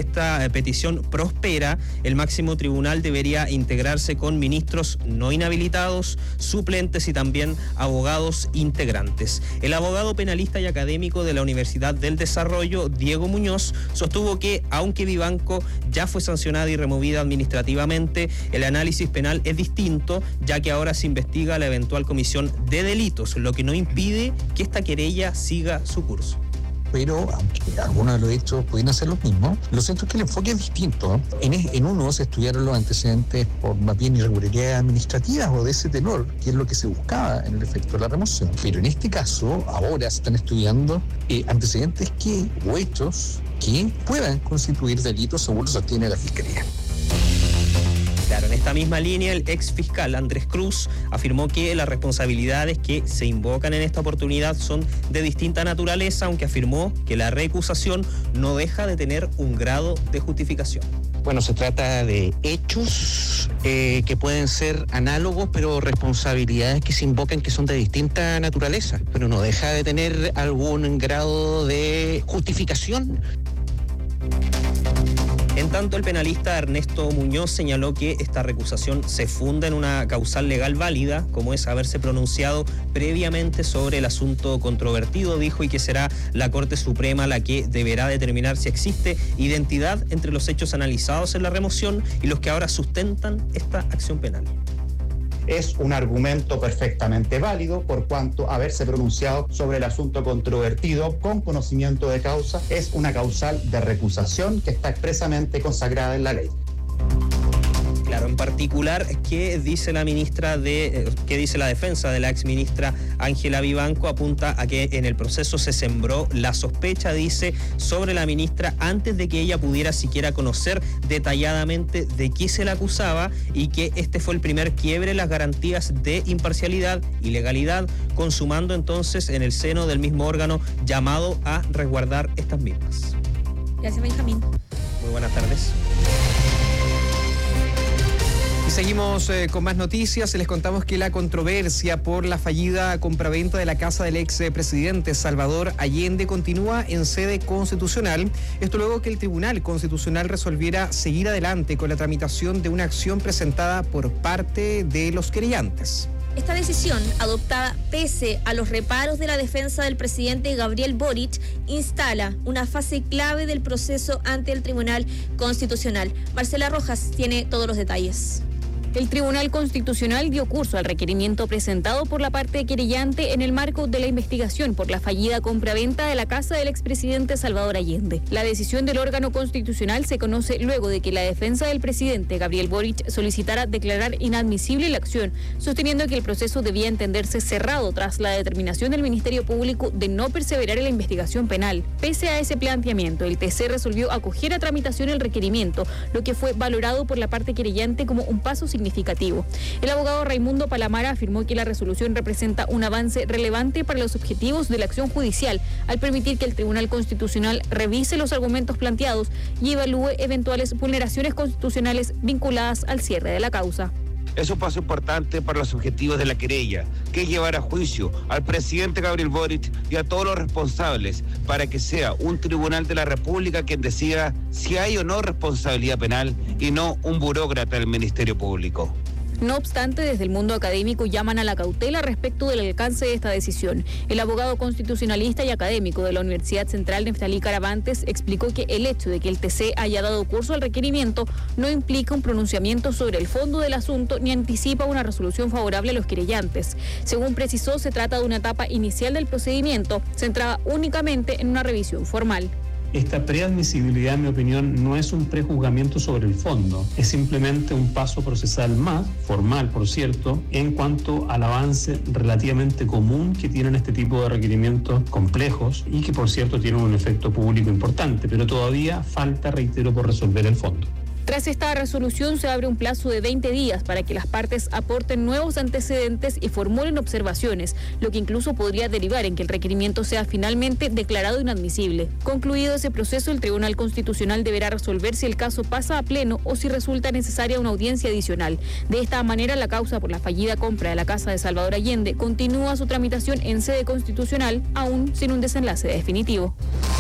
petición prospera, el máximo tribunal debería integrarse con ministros no inhabilitados, suplentes y también abogados integrantes. El abogado penalista y académico de la Universidad del Desarrollo, Diego Muñoz, sostuvo que, aunque Vivanco ya fue sancionada y removida administrativamente, el análisis penal es distinto, ya que ahora se investiga la eventual comisión de delitos, lo que no impide que esta querella siga su curso. Pero aunque algunos de los hechos pudieran ser los mismos, lo cierto es que el enfoque es distinto. En uno se estudiaron los antecedentes por más bien irregularidades administrativas o de ese tenor, que es lo que se buscaba en el efecto de la remoción. Pero en este caso, ahora se están estudiando antecedentes o hechos que puedan constituir delitos según lo sostiene la Fiscalía. Claro, en esta misma línea, el ex fiscal Andrés Cruz afirmó que las responsabilidades que se invocan en esta oportunidad son de distinta naturaleza, aunque afirmó que la recusación no deja de tener un grado de justificación. Bueno, se trata de hechos que pueden ser análogos, pero responsabilidades que se invocan que son de distinta naturaleza, pero no deja de tener algún grado de justificación. En tanto, el penalista Ernesto Muñoz señaló que esta recusación se funda en una causal legal válida, como es haberse pronunciado previamente sobre el asunto controvertido, dijo, y que será la Corte Suprema la que deberá determinar si existe identidad entre los hechos analizados en la remoción y los que ahora sustentan esta acción penal. Es un argumento perfectamente válido por cuanto haberse pronunciado sobre el asunto controvertido con conocimiento de causa es una causal de recusación que está expresamente consagrada en la ley. Claro, en particular, ¿qué dice la defensa de la exministra Ángela Vivanco? Apunta a que en el proceso se sembró la sospecha, dice, sobre la ministra antes de que ella pudiera siquiera conocer detalladamente de qué se la acusaba y que este fue el primer quiebre en las garantías de imparcialidad y legalidad, consumando entonces en el seno del mismo órgano llamado a resguardar estas mismas. Gracias, Benjamín. Muy buenas tardes. Y seguimos con más noticias. Les contamos que la controversia por la fallida compraventa de la casa del expresidente Salvador Allende continúa en sede constitucional. Esto luego que el Tribunal Constitucional resolviera seguir adelante con la tramitación de una acción presentada por parte de los querellantes. Esta decisión, adoptada pese a los reparos de la defensa del presidente Gabriel Boric, instala una fase clave del proceso ante el Tribunal Constitucional. Marcela Rojas tiene todos los detalles. El Tribunal Constitucional dio curso al requerimiento presentado por la parte querellante en el marco de la investigación por la fallida compraventa de la casa del expresidente Salvador Allende. La decisión del órgano constitucional se conoce luego de que la defensa del presidente Gabriel Boric solicitara declarar inadmisible la acción, sosteniendo que el proceso debía entenderse cerrado tras la determinación del Ministerio Público de no perseverar en la investigación penal. Pese a ese planteamiento, el TC resolvió acoger a tramitación el requerimiento, lo que fue valorado por la parte querellante como un paso significativo. El abogado Raimundo Palamara afirmó que la resolución representa un avance relevante para los objetivos de la acción judicial, al permitir que el Tribunal Constitucional revise los argumentos planteados y evalúe eventuales vulneraciones constitucionales vinculadas al cierre de la causa. Es un paso importante para los objetivos de la querella, que es llevar a juicio al presidente Gabriel Boric y a todos los responsables para que sea un tribunal de la República quien decida si hay o no responsabilidad penal y no un burócrata del Ministerio Público. No obstante, desde el mundo académico llaman a la cautela respecto del alcance de esta decisión. El abogado constitucionalista y académico de la Universidad Central, Neftalí Caravantes, explicó que el hecho de que el TC haya dado curso al requerimiento no implica un pronunciamiento sobre el fondo del asunto ni anticipa una resolución favorable a los querellantes. Según precisó, se trata de una etapa inicial del procedimiento, centrada únicamente en una revisión formal. Esta preadmisibilidad, en mi opinión, no es un prejuzgamiento sobre el fondo, es simplemente un paso procesal más, formal por cierto, en cuanto al avance relativamente común que tienen este tipo de requerimientos complejos y que por cierto tienen un efecto público importante, pero todavía falta, reitero, por resolver el fondo. Tras esta resolución se abre un plazo de 20 días para que las partes aporten nuevos antecedentes y formulen observaciones, lo que incluso podría derivar en que el requerimiento sea finalmente declarado inadmisible. Concluido ese proceso, el Tribunal Constitucional deberá resolver si el caso pasa a pleno o si resulta necesaria una audiencia adicional. De esta manera, la causa por la fallida compra de la casa de Salvador Allende continúa su tramitación en sede constitucional, aún sin un desenlace definitivo.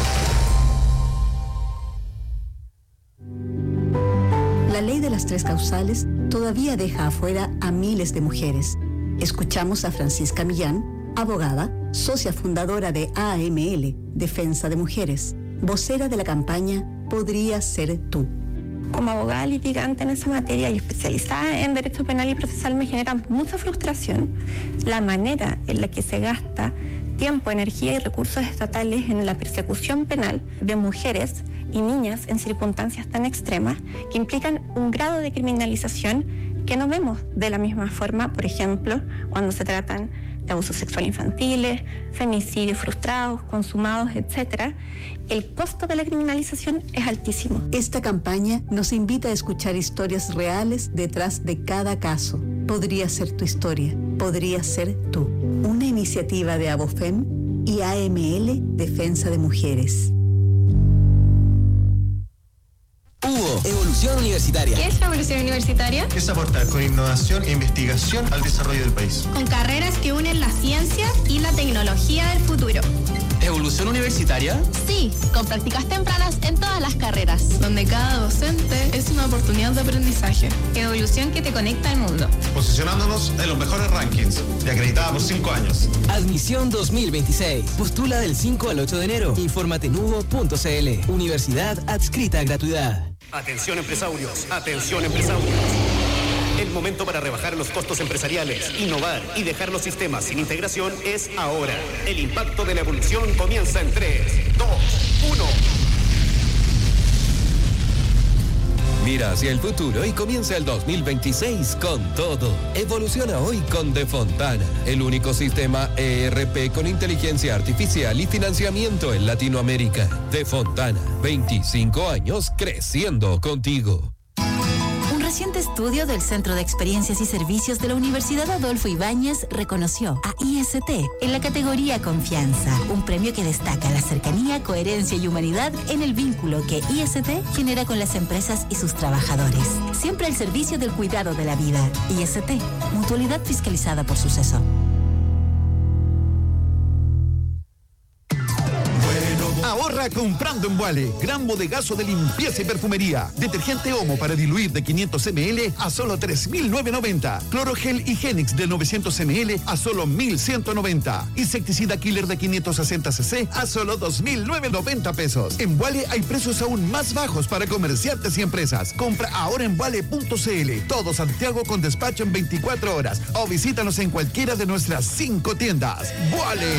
La ley de las tres causales todavía deja afuera a miles de mujeres. Escuchamos a Francisca Millán, abogada, socia fundadora de AML, Defensa de Mujeres, vocera de la campaña Podría Ser Tú. Como abogada litigante en esa materia y especializada en derecho penal y procesal me genera mucha frustración la manera en la que se gasta tiempo, energía y recursos estatales en la persecución penal de mujeres y niñas en circunstancias tan extremas que implican un grado de criminalización que no vemos de la misma forma, por ejemplo, cuando se tratan de abusos sexuales infantiles, femicidios frustrados, consumados, etc. El costo de la criminalización es altísimo. Esta campaña nos invita a escuchar historias reales detrás de cada caso. Podría ser tu historia, podría ser tú. Una iniciativa de Abofem y AML Defensa de Mujeres. Evolución Universitaria. ¿Qué es la evolución universitaria? Es aportar con innovación e investigación al desarrollo del país. Con carreras que unen la ciencia y la tecnología del futuro. ¿Evolución universitaria? Sí, con prácticas tempranas en todas las carreras. Donde cada docente es una oportunidad de aprendizaje. Evolución que te conecta al mundo. Posicionándonos en los mejores rankings y acreditada por 5 años. Admisión 2026. Postula del 5 al 8 de enero. Infórmate en hugo.cl. Universidad adscrita a gratuidad. Atención empresarios, atención empresarios. El momento para rebajar los costos empresariales, innovar y dejar los sistemas sin integración es ahora. El impacto de la evolución comienza en 3, 2, 1. Mira hacia el futuro y comienza el 2026 con todo. Evoluciona hoy con De Fontana, el único sistema ERP con inteligencia artificial y financiamiento en Latinoamérica. De Fontana, 25 años creciendo contigo. Un reciente estudio del Centro de Experiencias y Servicios de la Universidad Adolfo Ibáñez reconoció a IST en la categoría Confianza, un premio que destaca la cercanía, coherencia y humanidad en el vínculo que IST genera con las empresas y sus trabajadores. Siempre al servicio del cuidado de la vida. IST, mutualidad fiscalizada por Suceso. Ahorra Cierra comprando en Vuale. Gran bodegazo de limpieza y perfumería. Detergente Omo para diluir de 500 ml a solo 3.990. Clorogel Higienix de 900 ml a solo 1.190. Insecticida Killer de 560 cc a solo 2.990 pesos. En Vuale hay precios aún más bajos para comerciantes y empresas. Compra ahora en vuale.cl. Todo Santiago con despacho en 24 horas. O visítanos en cualquiera de nuestras 5 tiendas. ¡Vuale!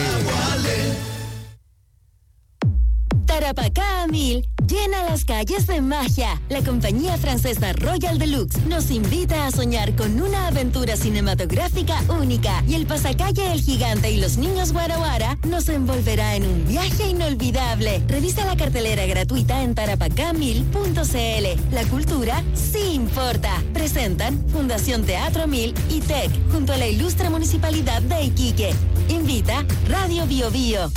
Tarapacá a 1000 llena las calles de magia. La compañía francesa Royal Deluxe nos invita a soñar con una aventura cinematográfica única y el pasacalle El Gigante y los Niños Guara Guara nos envolverá en un viaje inolvidable. Revisa la cartelera gratuita en tarapacá1000.cl. La cultura sí importa. Presentan Fundación Teatro 1000 y TEC junto a la ilustre Municipalidad de Iquique. Invita Radio Bio Bio.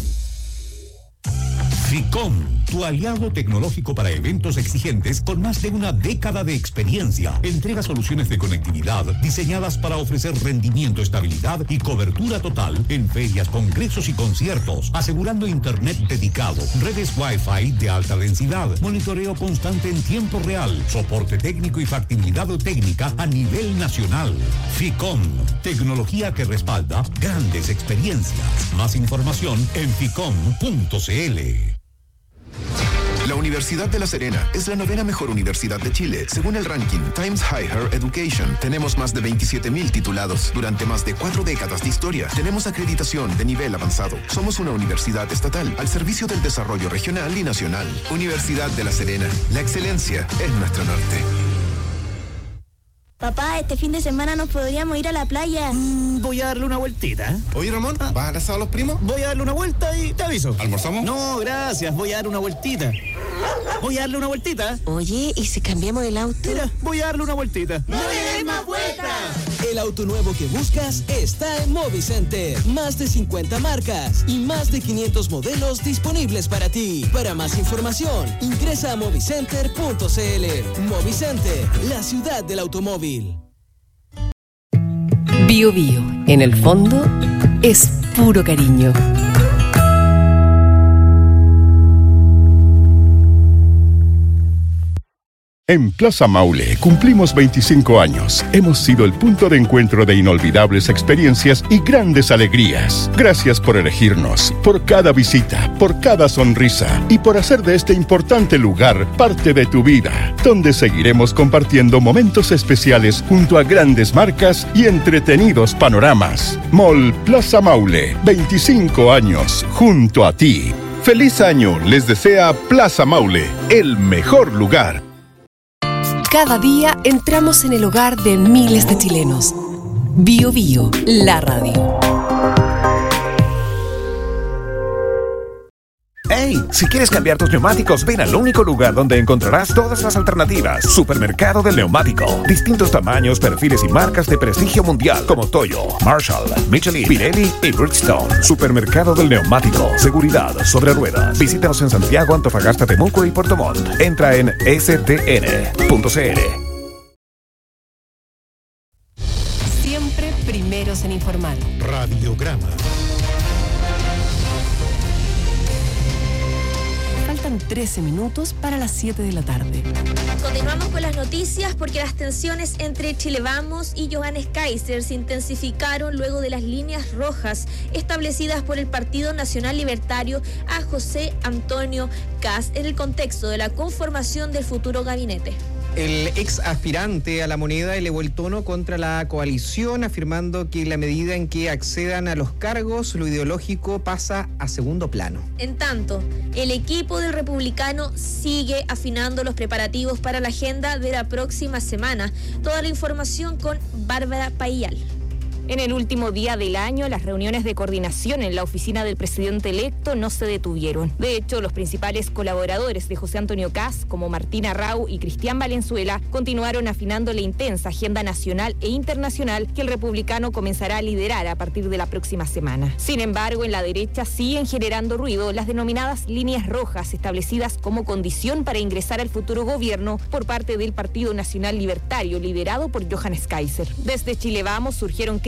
FICOM, tu aliado tecnológico para eventos exigentes con más de una década de experiencia. Entrega soluciones de conectividad diseñadas para ofrecer rendimiento, estabilidad y cobertura total en ferias, congresos y conciertos, asegurando internet dedicado, redes Wi-Fi de alta densidad, monitoreo constante en tiempo real, soporte técnico y factibilidad técnica a nivel nacional. FICOM, tecnología que respalda grandes experiencias. Más información en ficom.cl. La Universidad de La Serena es la 9ª mejor universidad de Chile, según el ranking Times Higher Education. Tenemos más de 27.000 titulados durante más de 4 décadas de historia. Tenemos acreditación de nivel avanzado. Somos una universidad estatal al servicio del desarrollo regional y nacional. Universidad de La Serena. La excelencia es nuestro norte. Papá, este fin de semana nos podríamos ir a la playa. Voy a darle una vueltita. Oye, Ramón, ¿vas al asado a los primos? Voy a darle una vuelta y te aviso. ¿Almorzamos? No, gracias. Voy a dar una vueltita. Voy a darle una vueltita. Oye, ¿y si cambiamos el auto? Mira, voy a darle una vueltita. ¡No le des más vueltas! El auto nuevo que buscas está en Movicenter. Más de 50 marcas y más de 500 modelos disponibles para ti. Para más información, ingresa a movicenter.cl. Movicenter, la ciudad del automóvil. Bio Bio, en el fondo, es puro cariño. En Plaza Maule cumplimos 25 años. Hemos sido el punto de encuentro de inolvidables experiencias y grandes alegrías. Gracias por elegirnos, por cada visita, por cada sonrisa y por hacer de este importante lugar parte de tu vida, donde seguiremos compartiendo momentos especiales junto a grandes marcas y entretenidos panoramas. Mall Plaza Maule, 25 años junto a ti. ¡Feliz año! Les desea Plaza Maule, el mejor lugar. Cada día entramos en el hogar de miles de chilenos. Bio Bio, la radio. ¡Hey! Si quieres cambiar tus neumáticos, ven al único lugar donde encontrarás todas las alternativas. Supermercado del Neumático. Distintos tamaños, perfiles y marcas de prestigio mundial como Toyo, Marshall, Michelin, Pirelli y Bridgestone. Supermercado del Neumático. Seguridad sobre ruedas. Visítanos en Santiago, Antofagasta, Temuco y Puerto Montt. Entra en stn.cl. Siempre primeros en informar. Radiograma. Faltan 13 minutos para las 7 de la tarde. Continuamos con las noticias porque las tensiones entre Chile Vamos y Johannes Kaiser se intensificaron luego de las líneas rojas establecidas por el Partido Nacional Libertario a José Antonio Kast en el contexto de la conformación del futuro gabinete. El ex aspirante a la moneda elevó el tono contra la coalición, afirmando que en la medida en que accedan a los cargos, lo ideológico pasa a segundo plano. En tanto, el equipo del republicano sigue afinando los preparativos para la agenda de la próxima semana. Toda la información con Bárbara Paillal. En el último día del año, las reuniones de coordinación en la oficina del presidente electo no se detuvieron. De hecho, los principales colaboradores de José Antonio Kast, como Martín Arrau y Cristian Valenzuela, continuaron afinando la intensa agenda nacional e internacional que el republicano comenzará a liderar a partir de la próxima semana. Sin embargo, en la derecha siguen generando ruido las denominadas líneas rojas establecidas como condición para ingresar al futuro gobierno por parte del Partido Nacional Libertario, liderado por Johannes Kaiser. Desde Chile Vamos surgieron críticas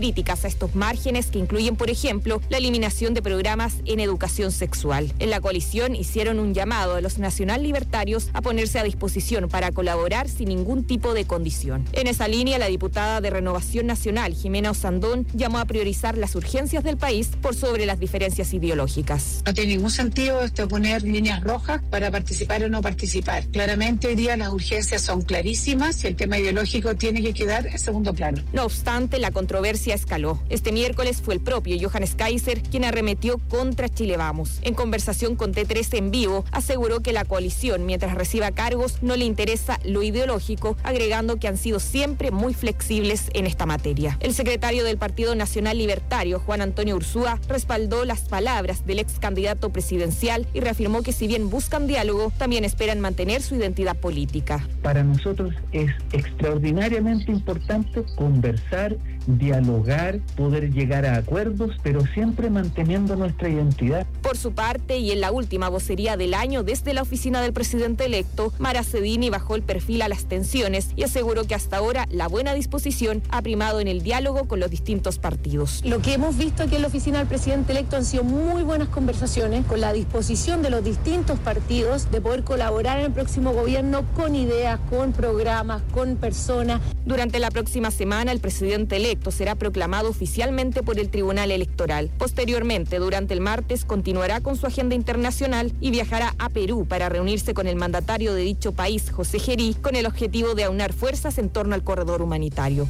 críticas a estos márgenes que incluyen, por ejemplo, la eliminación de programas en educación sexual. En la coalición hicieron un llamado a los nacional libertarios a ponerse a disposición para colaborar sin ningún tipo de condición. En esa línea, la diputada de Renovación Nacional, Jimena Osandón, llamó a priorizar las urgencias del país por sobre las diferencias ideológicas. No tiene ningún sentido poner líneas rojas para participar o no participar. Claramente hoy día las urgencias son clarísimas y el tema ideológico tiene que quedar en segundo plano. No obstante, la controversia escaló. Este miércoles fue el propio Johannes Kaiser quien arremetió contra Chile Vamos. En conversación con T13 en vivo, aseguró que la coalición, mientras reciba cargos, no le interesa lo ideológico, agregando que han sido siempre muy flexibles en esta materia. El secretario del Partido Nacional Libertario, Juan Antonio Ursúa, respaldó las palabras del ex candidato presidencial y reafirmó que si bien buscan diálogo, también esperan mantener su identidad política. Para nosotros es extraordinariamente importante conversar, dialogar, poder llegar a acuerdos, pero siempre manteniendo nuestra identidad. Por su parte, y en la última vocería del año desde la oficina del presidente electo, Mara Cedini bajó el perfil a las tensiones y aseguró que hasta ahora la buena disposición ha primado en el diálogo con los distintos partidos. Lo que hemos visto aquí en la oficina del presidente electo han sido muy buenas conversaciones con la disposición de los distintos partidos de poder colaborar en el próximo gobierno con ideas, con programas, con personas. Durante la próxima semana, el presidente electo será proclamado oficialmente por el Tribunal Electoral. Posteriormente, durante el martes, continuará con su agenda internacional y viajará a Perú para reunirse con el mandatario de dicho país, José Gerí, con el objetivo de aunar fuerzas en torno al corredor humanitario.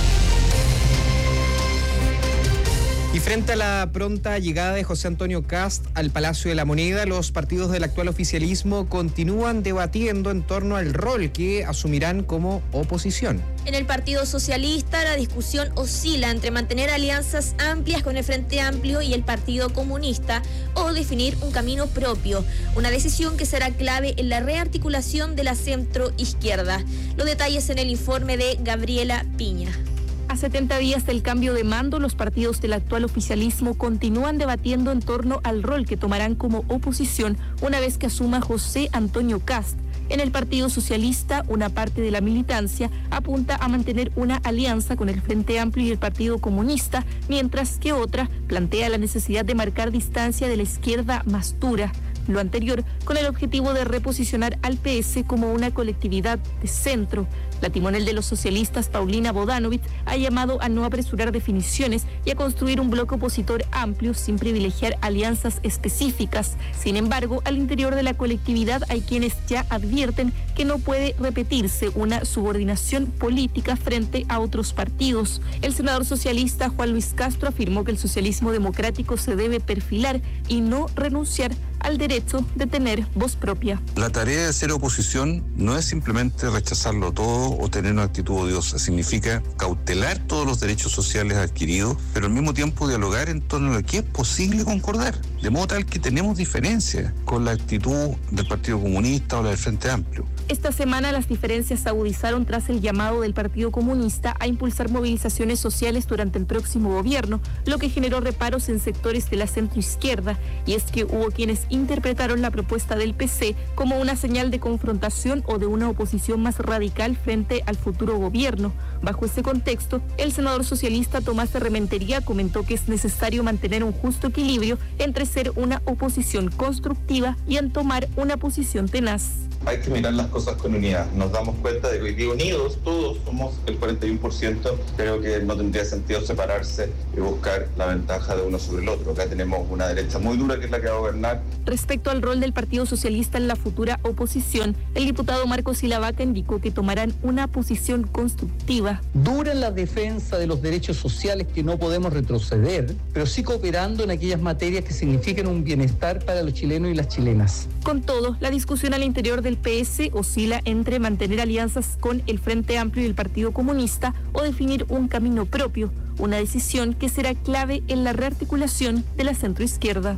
Y frente a la pronta llegada de José Antonio Kast al Palacio de la Moneda, los partidos del actual oficialismo continúan debatiendo en torno al rol que asumirán como oposición. En el Partido Socialista, la discusión oscila entre mantener alianzas amplias con el Frente Amplio y el Partido Comunista o definir un camino propio, una decisión que será clave en la rearticulación de la centro-izquierda. Los detalles en el informe de Gabriela Piña. A 70 días del cambio de mando, los partidos del actual oficialismo continúan debatiendo en torno al rol que tomarán como oposición una vez que asuma José Antonio Kast. En el Partido Socialista, una parte de la militancia apunta a mantener una alianza con el Frente Amplio y el Partido Comunista, mientras que otra plantea la necesidad de marcar distancia de la izquierda más dura. Lo anterior con el objetivo de reposicionar al PS como una colectividad de centro. La timonel de los socialistas, Paulina Bodanovich, ha llamado a no apresurar definiciones y a construir un bloque opositor amplio sin privilegiar alianzas específicas. Sin embargo, al interior de la colectividad hay quienes ya advierten que no puede repetirse una subordinación política frente a otros partidos. El senador socialista Juan Luis Castro afirmó que el socialismo democrático se debe perfilar y no renunciar al derecho de tener voz propia. La tarea de ser oposición no es simplemente rechazarlo todo o tener una actitud odiosa, significa cautelar todos los derechos sociales adquiridos, pero al mismo tiempo dialogar en torno a lo que es posible concordar, de modo tal que tenemos diferencias con la actitud del Partido Comunista o la del Frente Amplio. Esta semana las diferencias se agudizaron tras el llamado del Partido Comunista a impulsar movilizaciones sociales durante el próximo gobierno, lo que generó reparos en sectores de la centroizquierda, y es que hubo quienes interpretaron la propuesta del PC como una señal de confrontación o de una oposición más radical frente al futuro gobierno. Bajo ese contexto, el senador socialista Tomás de Rementería comentó que es necesario mantener un justo equilibrio entre ser una oposición constructiva y en tomar una posición tenaz. Hay que mirar las cosas con unidad. Nos damos cuenta de que hoy día unidos todos somos el 41%. Creo que no tendría sentido separarse y buscar la ventaja de uno sobre el otro. Acá tenemos una derecha muy dura que es la que va a gobernar. Respecto al rol del Partido Socialista en la futura oposición, el diputado Marcos Silavaca indicó que tomarán una posición constructiva. Dura en la defensa de los derechos sociales, que no podemos retroceder, pero sí cooperando en aquellas materias que significan un bienestar para los chilenos y las chilenas. Con todo, la discusión al interior del PS oscila entre mantener alianzas con el Frente Amplio y el Partido Comunista o definir un camino propio, una decisión que será clave en la rearticulación de la centroizquierda.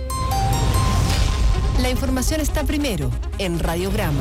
La información está primero en Radiograma.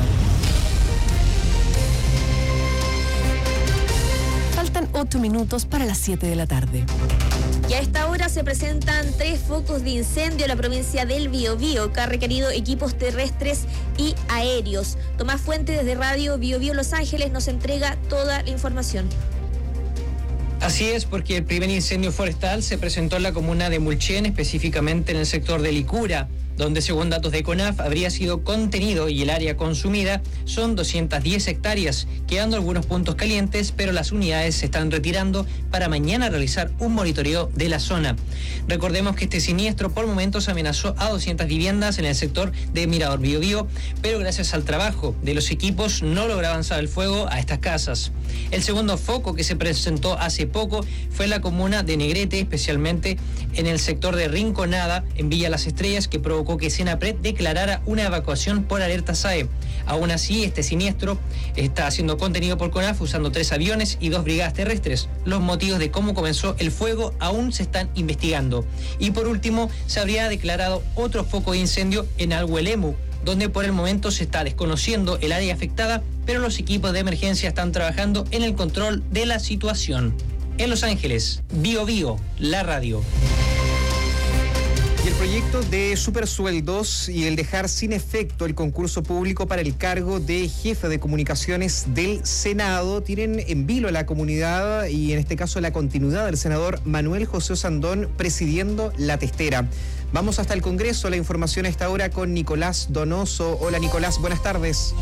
Faltan 8 minutos para las 7 de la tarde. Y a esta hora se presentan 3 focos de incendio en la provincia del Biobío, que ha requerido equipos terrestres y aéreos. Tomás Fuente desde Radio Biobío Los Ángeles nos entrega toda la información. Así es, porque el primer incendio forestal se presentó en la comuna de Mulchen, específicamente en el sector de Licura, donde según datos de CONAF habría sido contenido y el área consumida son 210 hectáreas, quedando algunos puntos calientes, pero las unidades se están retirando para mañana realizar un monitoreo de la zona. Recordemos que este siniestro por momentos amenazó a 200 viviendas en el sector de Mirador Biobío, pero gracias al trabajo de los equipos no logró avanzar el fuego a estas casas. El segundo foco que se presentó hace poco fue en la comuna de Negrete, especialmente en el sector de Rinconada, en Villa Las Estrellas, que provocó que Senapred declarara una evacuación por alerta SAE. Aún así, este siniestro está siendo contenido por CONAF usando 3 aviones y 2 brigadas terrestres. Los motivos de cómo comenzó el fuego aún se están investigando. Y por último, se habría declarado otro foco de incendio en Alhuelemu, donde por el momento se está desconociendo el área afectada, pero los equipos de emergencia están trabajando en el control de la situación. En Los Ángeles, Bio, la radio. Y el proyecto de supersueldos y el dejar sin efecto el concurso público para el cargo de jefe de comunicaciones del Senado tienen en vilo a la comunidad y en este caso la continuidad del senador Manuel José Osandón presidiendo la testera. Vamos hasta el Congreso, la información a esta hora con Nicolás Donoso. Hola Nicolás, buenas tardes.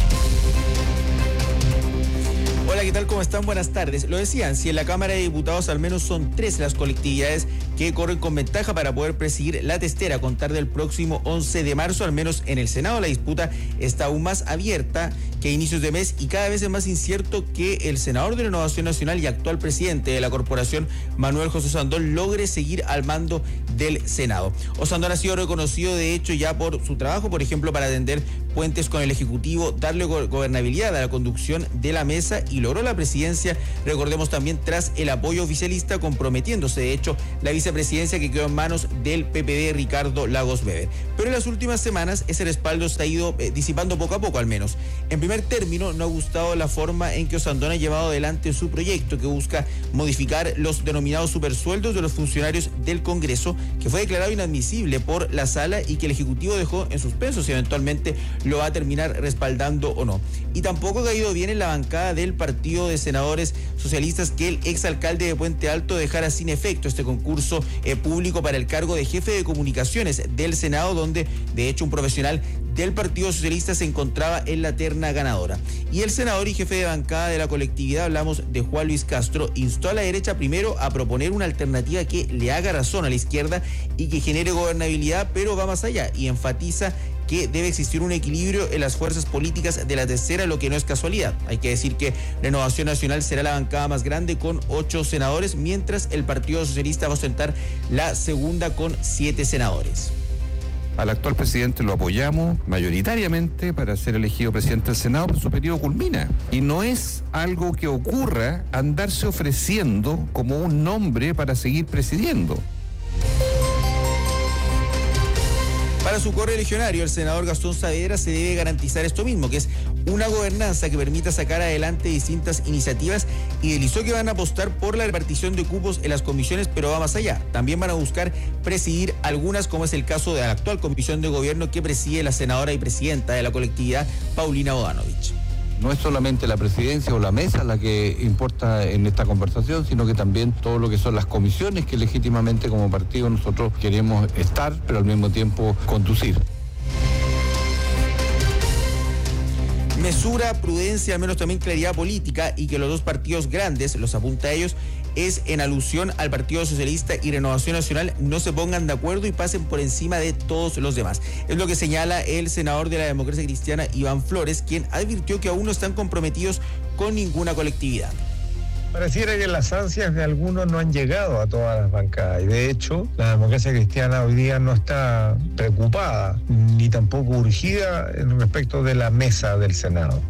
Hola, ¿qué tal? ¿Cómo están? Buenas tardes. Lo decían, si en la Cámara de Diputados al menos son 3 las colectividades que corren con ventaja para poder presidir la testera a contar del próximo 11 de marzo, al menos en el Senado la disputa está aún más abierta que a inicios de mes y cada vez es más incierto que el senador de Renovación Nacional y actual presidente de la corporación, Manuel José Osandón, logre seguir al mando del Senado. Osandón ha sido reconocido de hecho ya por su trabajo, por ejemplo, para atender puentes con el Ejecutivo, darle gobernabilidad a la conducción de la mesa y logró la presidencia, recordemos también tras el apoyo oficialista, comprometiéndose de hecho la vicepresidencia que quedó en manos del PPD Ricardo Lagos Weber. Pero en las últimas semanas ese respaldo se ha ido disipando poco a poco al menos. En primer término, no ha gustado la forma en que Osandón ha llevado adelante su proyecto que busca modificar los denominados supersueldos de los funcionarios del Congreso, que fue declarado inadmisible por la sala y que el Ejecutivo dejó en suspenso si eventualmente lo va a terminar respaldando o no. Y tampoco ha caído bien en la bancada del partido de senadores socialistas que el exalcalde de Puente Alto dejara sin efecto este concurso público para el cargo de jefe de comunicaciones del Senado, donde de hecho un profesional del Partido Socialista se encontraba en la terna ganadora. Y el senador y jefe de bancada de la colectividad, hablamos de Juan Luis Castro, instó a la derecha primero a proponer una alternativa que le haga razón a la izquierda y que genere gobernabilidad, pero va más allá y enfatiza que debe existir un equilibrio en las fuerzas políticas de la tercera, lo que no es casualidad. Hay que decir que Renovación Nacional será la bancada más grande con 8 senadores, mientras el Partido Socialista va a ostentar la segunda con 7 senadores. Al actual presidente lo apoyamos mayoritariamente para ser elegido presidente del Senado, pero su periodo culmina. Y no es algo que ocurra andarse ofreciendo como un nombre para seguir presidiendo. Para su correligionario, el senador Gastón Saavedra, se debe garantizar esto mismo, que es una gobernanza que permita sacar adelante distintas iniciativas, y deslizó que van a apostar por la repartición de cupos en las comisiones, pero va más allá. También van a buscar presidir algunas, como es el caso de la actual comisión de gobierno que preside la senadora y presidenta de la colectividad, Paulina Bodanovich. No es solamente la presidencia o la mesa la que importa en esta conversación, sino que también todo lo que son las comisiones que legítimamente como partido nosotros queremos estar, pero al mismo tiempo conducir. Mesura, prudencia, al menos también claridad política, y que los dos partidos grandes, los apunta a ellos, es en alusión al Partido Socialista y Renovación Nacional, no se pongan de acuerdo y pasen por encima de todos los demás. Es lo que señala el senador de la Democracia Cristiana, Iván Flores, quien advirtió que aún no están comprometidos con ninguna colectividad. Pareciera que las ansias de algunos no han llegado a todas las bancadas y de hecho la Democracia Cristiana hoy día no está preocupada ni tampoco urgida en respecto de la mesa del Senado.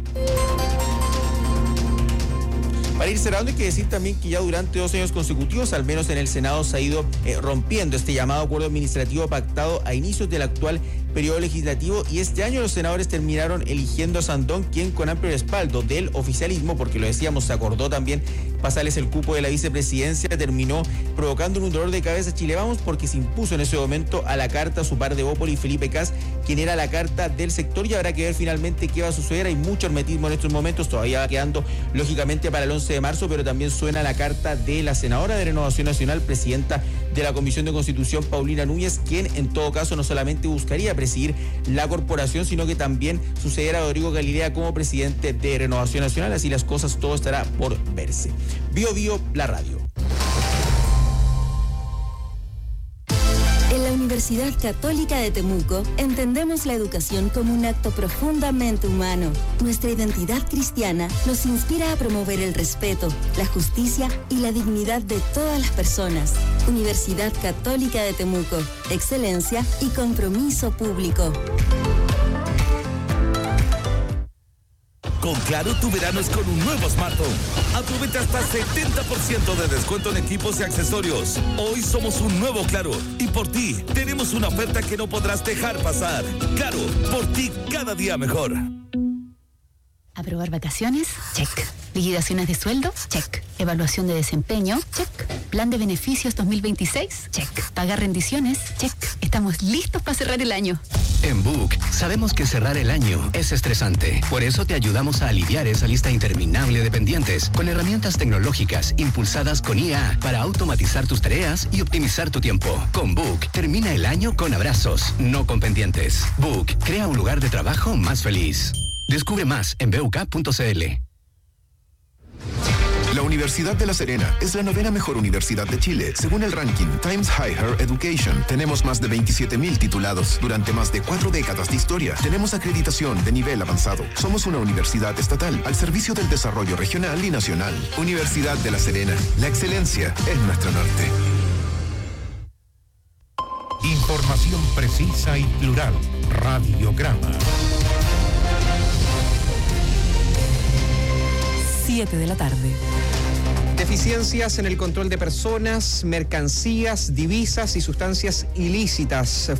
Para ir cerrando, hay que decir también que ya durante 2 años consecutivos, al menos en el Senado, se ha ido rompiendo este llamado acuerdo administrativo pactado a inicios del actual periodo legislativo, y este año los senadores terminaron eligiendo a Osandón, quien con amplio respaldo del oficialismo, porque lo decíamos, se acordó también pasarles el cupo de la vicepresidencia, terminó provocando un dolor de cabeza a Chile Vamos porque se impuso en ese momento a la carta su par de Bópoli, Felipe Cas, quien era la carta del sector, y habrá que ver finalmente qué va a suceder. Hay mucho hermetismo en estos momentos, todavía va quedando lógicamente para el 11 de marzo, pero también suena la carta de la senadora de Renovación Nacional, presidenta de la Comisión de Constitución, Paulina Núñez, quien en todo caso no solamente buscaría presidir la corporación, sino que también sucederá a Rodrigo Galilea como presidente de Renovación Nacional. Así las cosas, todo estará por verse. Bio Bio, la radio. En la Universidad Católica de Temuco entendemos la educación como un acto profundamente humano. Nuestra identidad cristiana nos inspira a promover el respeto, la justicia y la dignidad de todas las personas. Universidad Católica de Temuco, excelencia y compromiso público. Con Claro, tu verano es con un nuevo smartphone. Aprovecha hasta 70% de descuento en equipos y accesorios. Hoy somos un nuevo Claro y por ti tenemos una oferta que no podrás dejar pasar. Claro, por ti cada día mejor. ¿Aprobar vacaciones? Check. ¿Liquidaciones de sueldo? Check. ¿Evaluación de desempeño? Check. ¿Plan de beneficios 2026? Check. ¿Pagar rendiciones? Check. Estamos listos para cerrar el año. En Book, sabemos que cerrar el año es estresante. Por eso te ayudamos a aliviar esa lista interminable de pendientes con herramientas tecnológicas impulsadas con IA para automatizar tus tareas y optimizar tu tiempo. Con Book, termina el año con abrazos, no con pendientes. Book, crea un lugar de trabajo más feliz. Descubre más en buk.cl. La Universidad de La Serena es la 9ª mejor universidad de Chile, según el ranking Times Higher Education. Tenemos más de 27.000 titulados durante más de 4 décadas de historia. Tenemos acreditación de nivel avanzado. Somos una universidad estatal al servicio del desarrollo regional y nacional. Universidad de La Serena. La excelencia es nuestro norte. Información precisa y plural. Radiograma. 7 de la tarde. Deficiencias en el control de personas, mercancías, divisas y sustancias ilícitas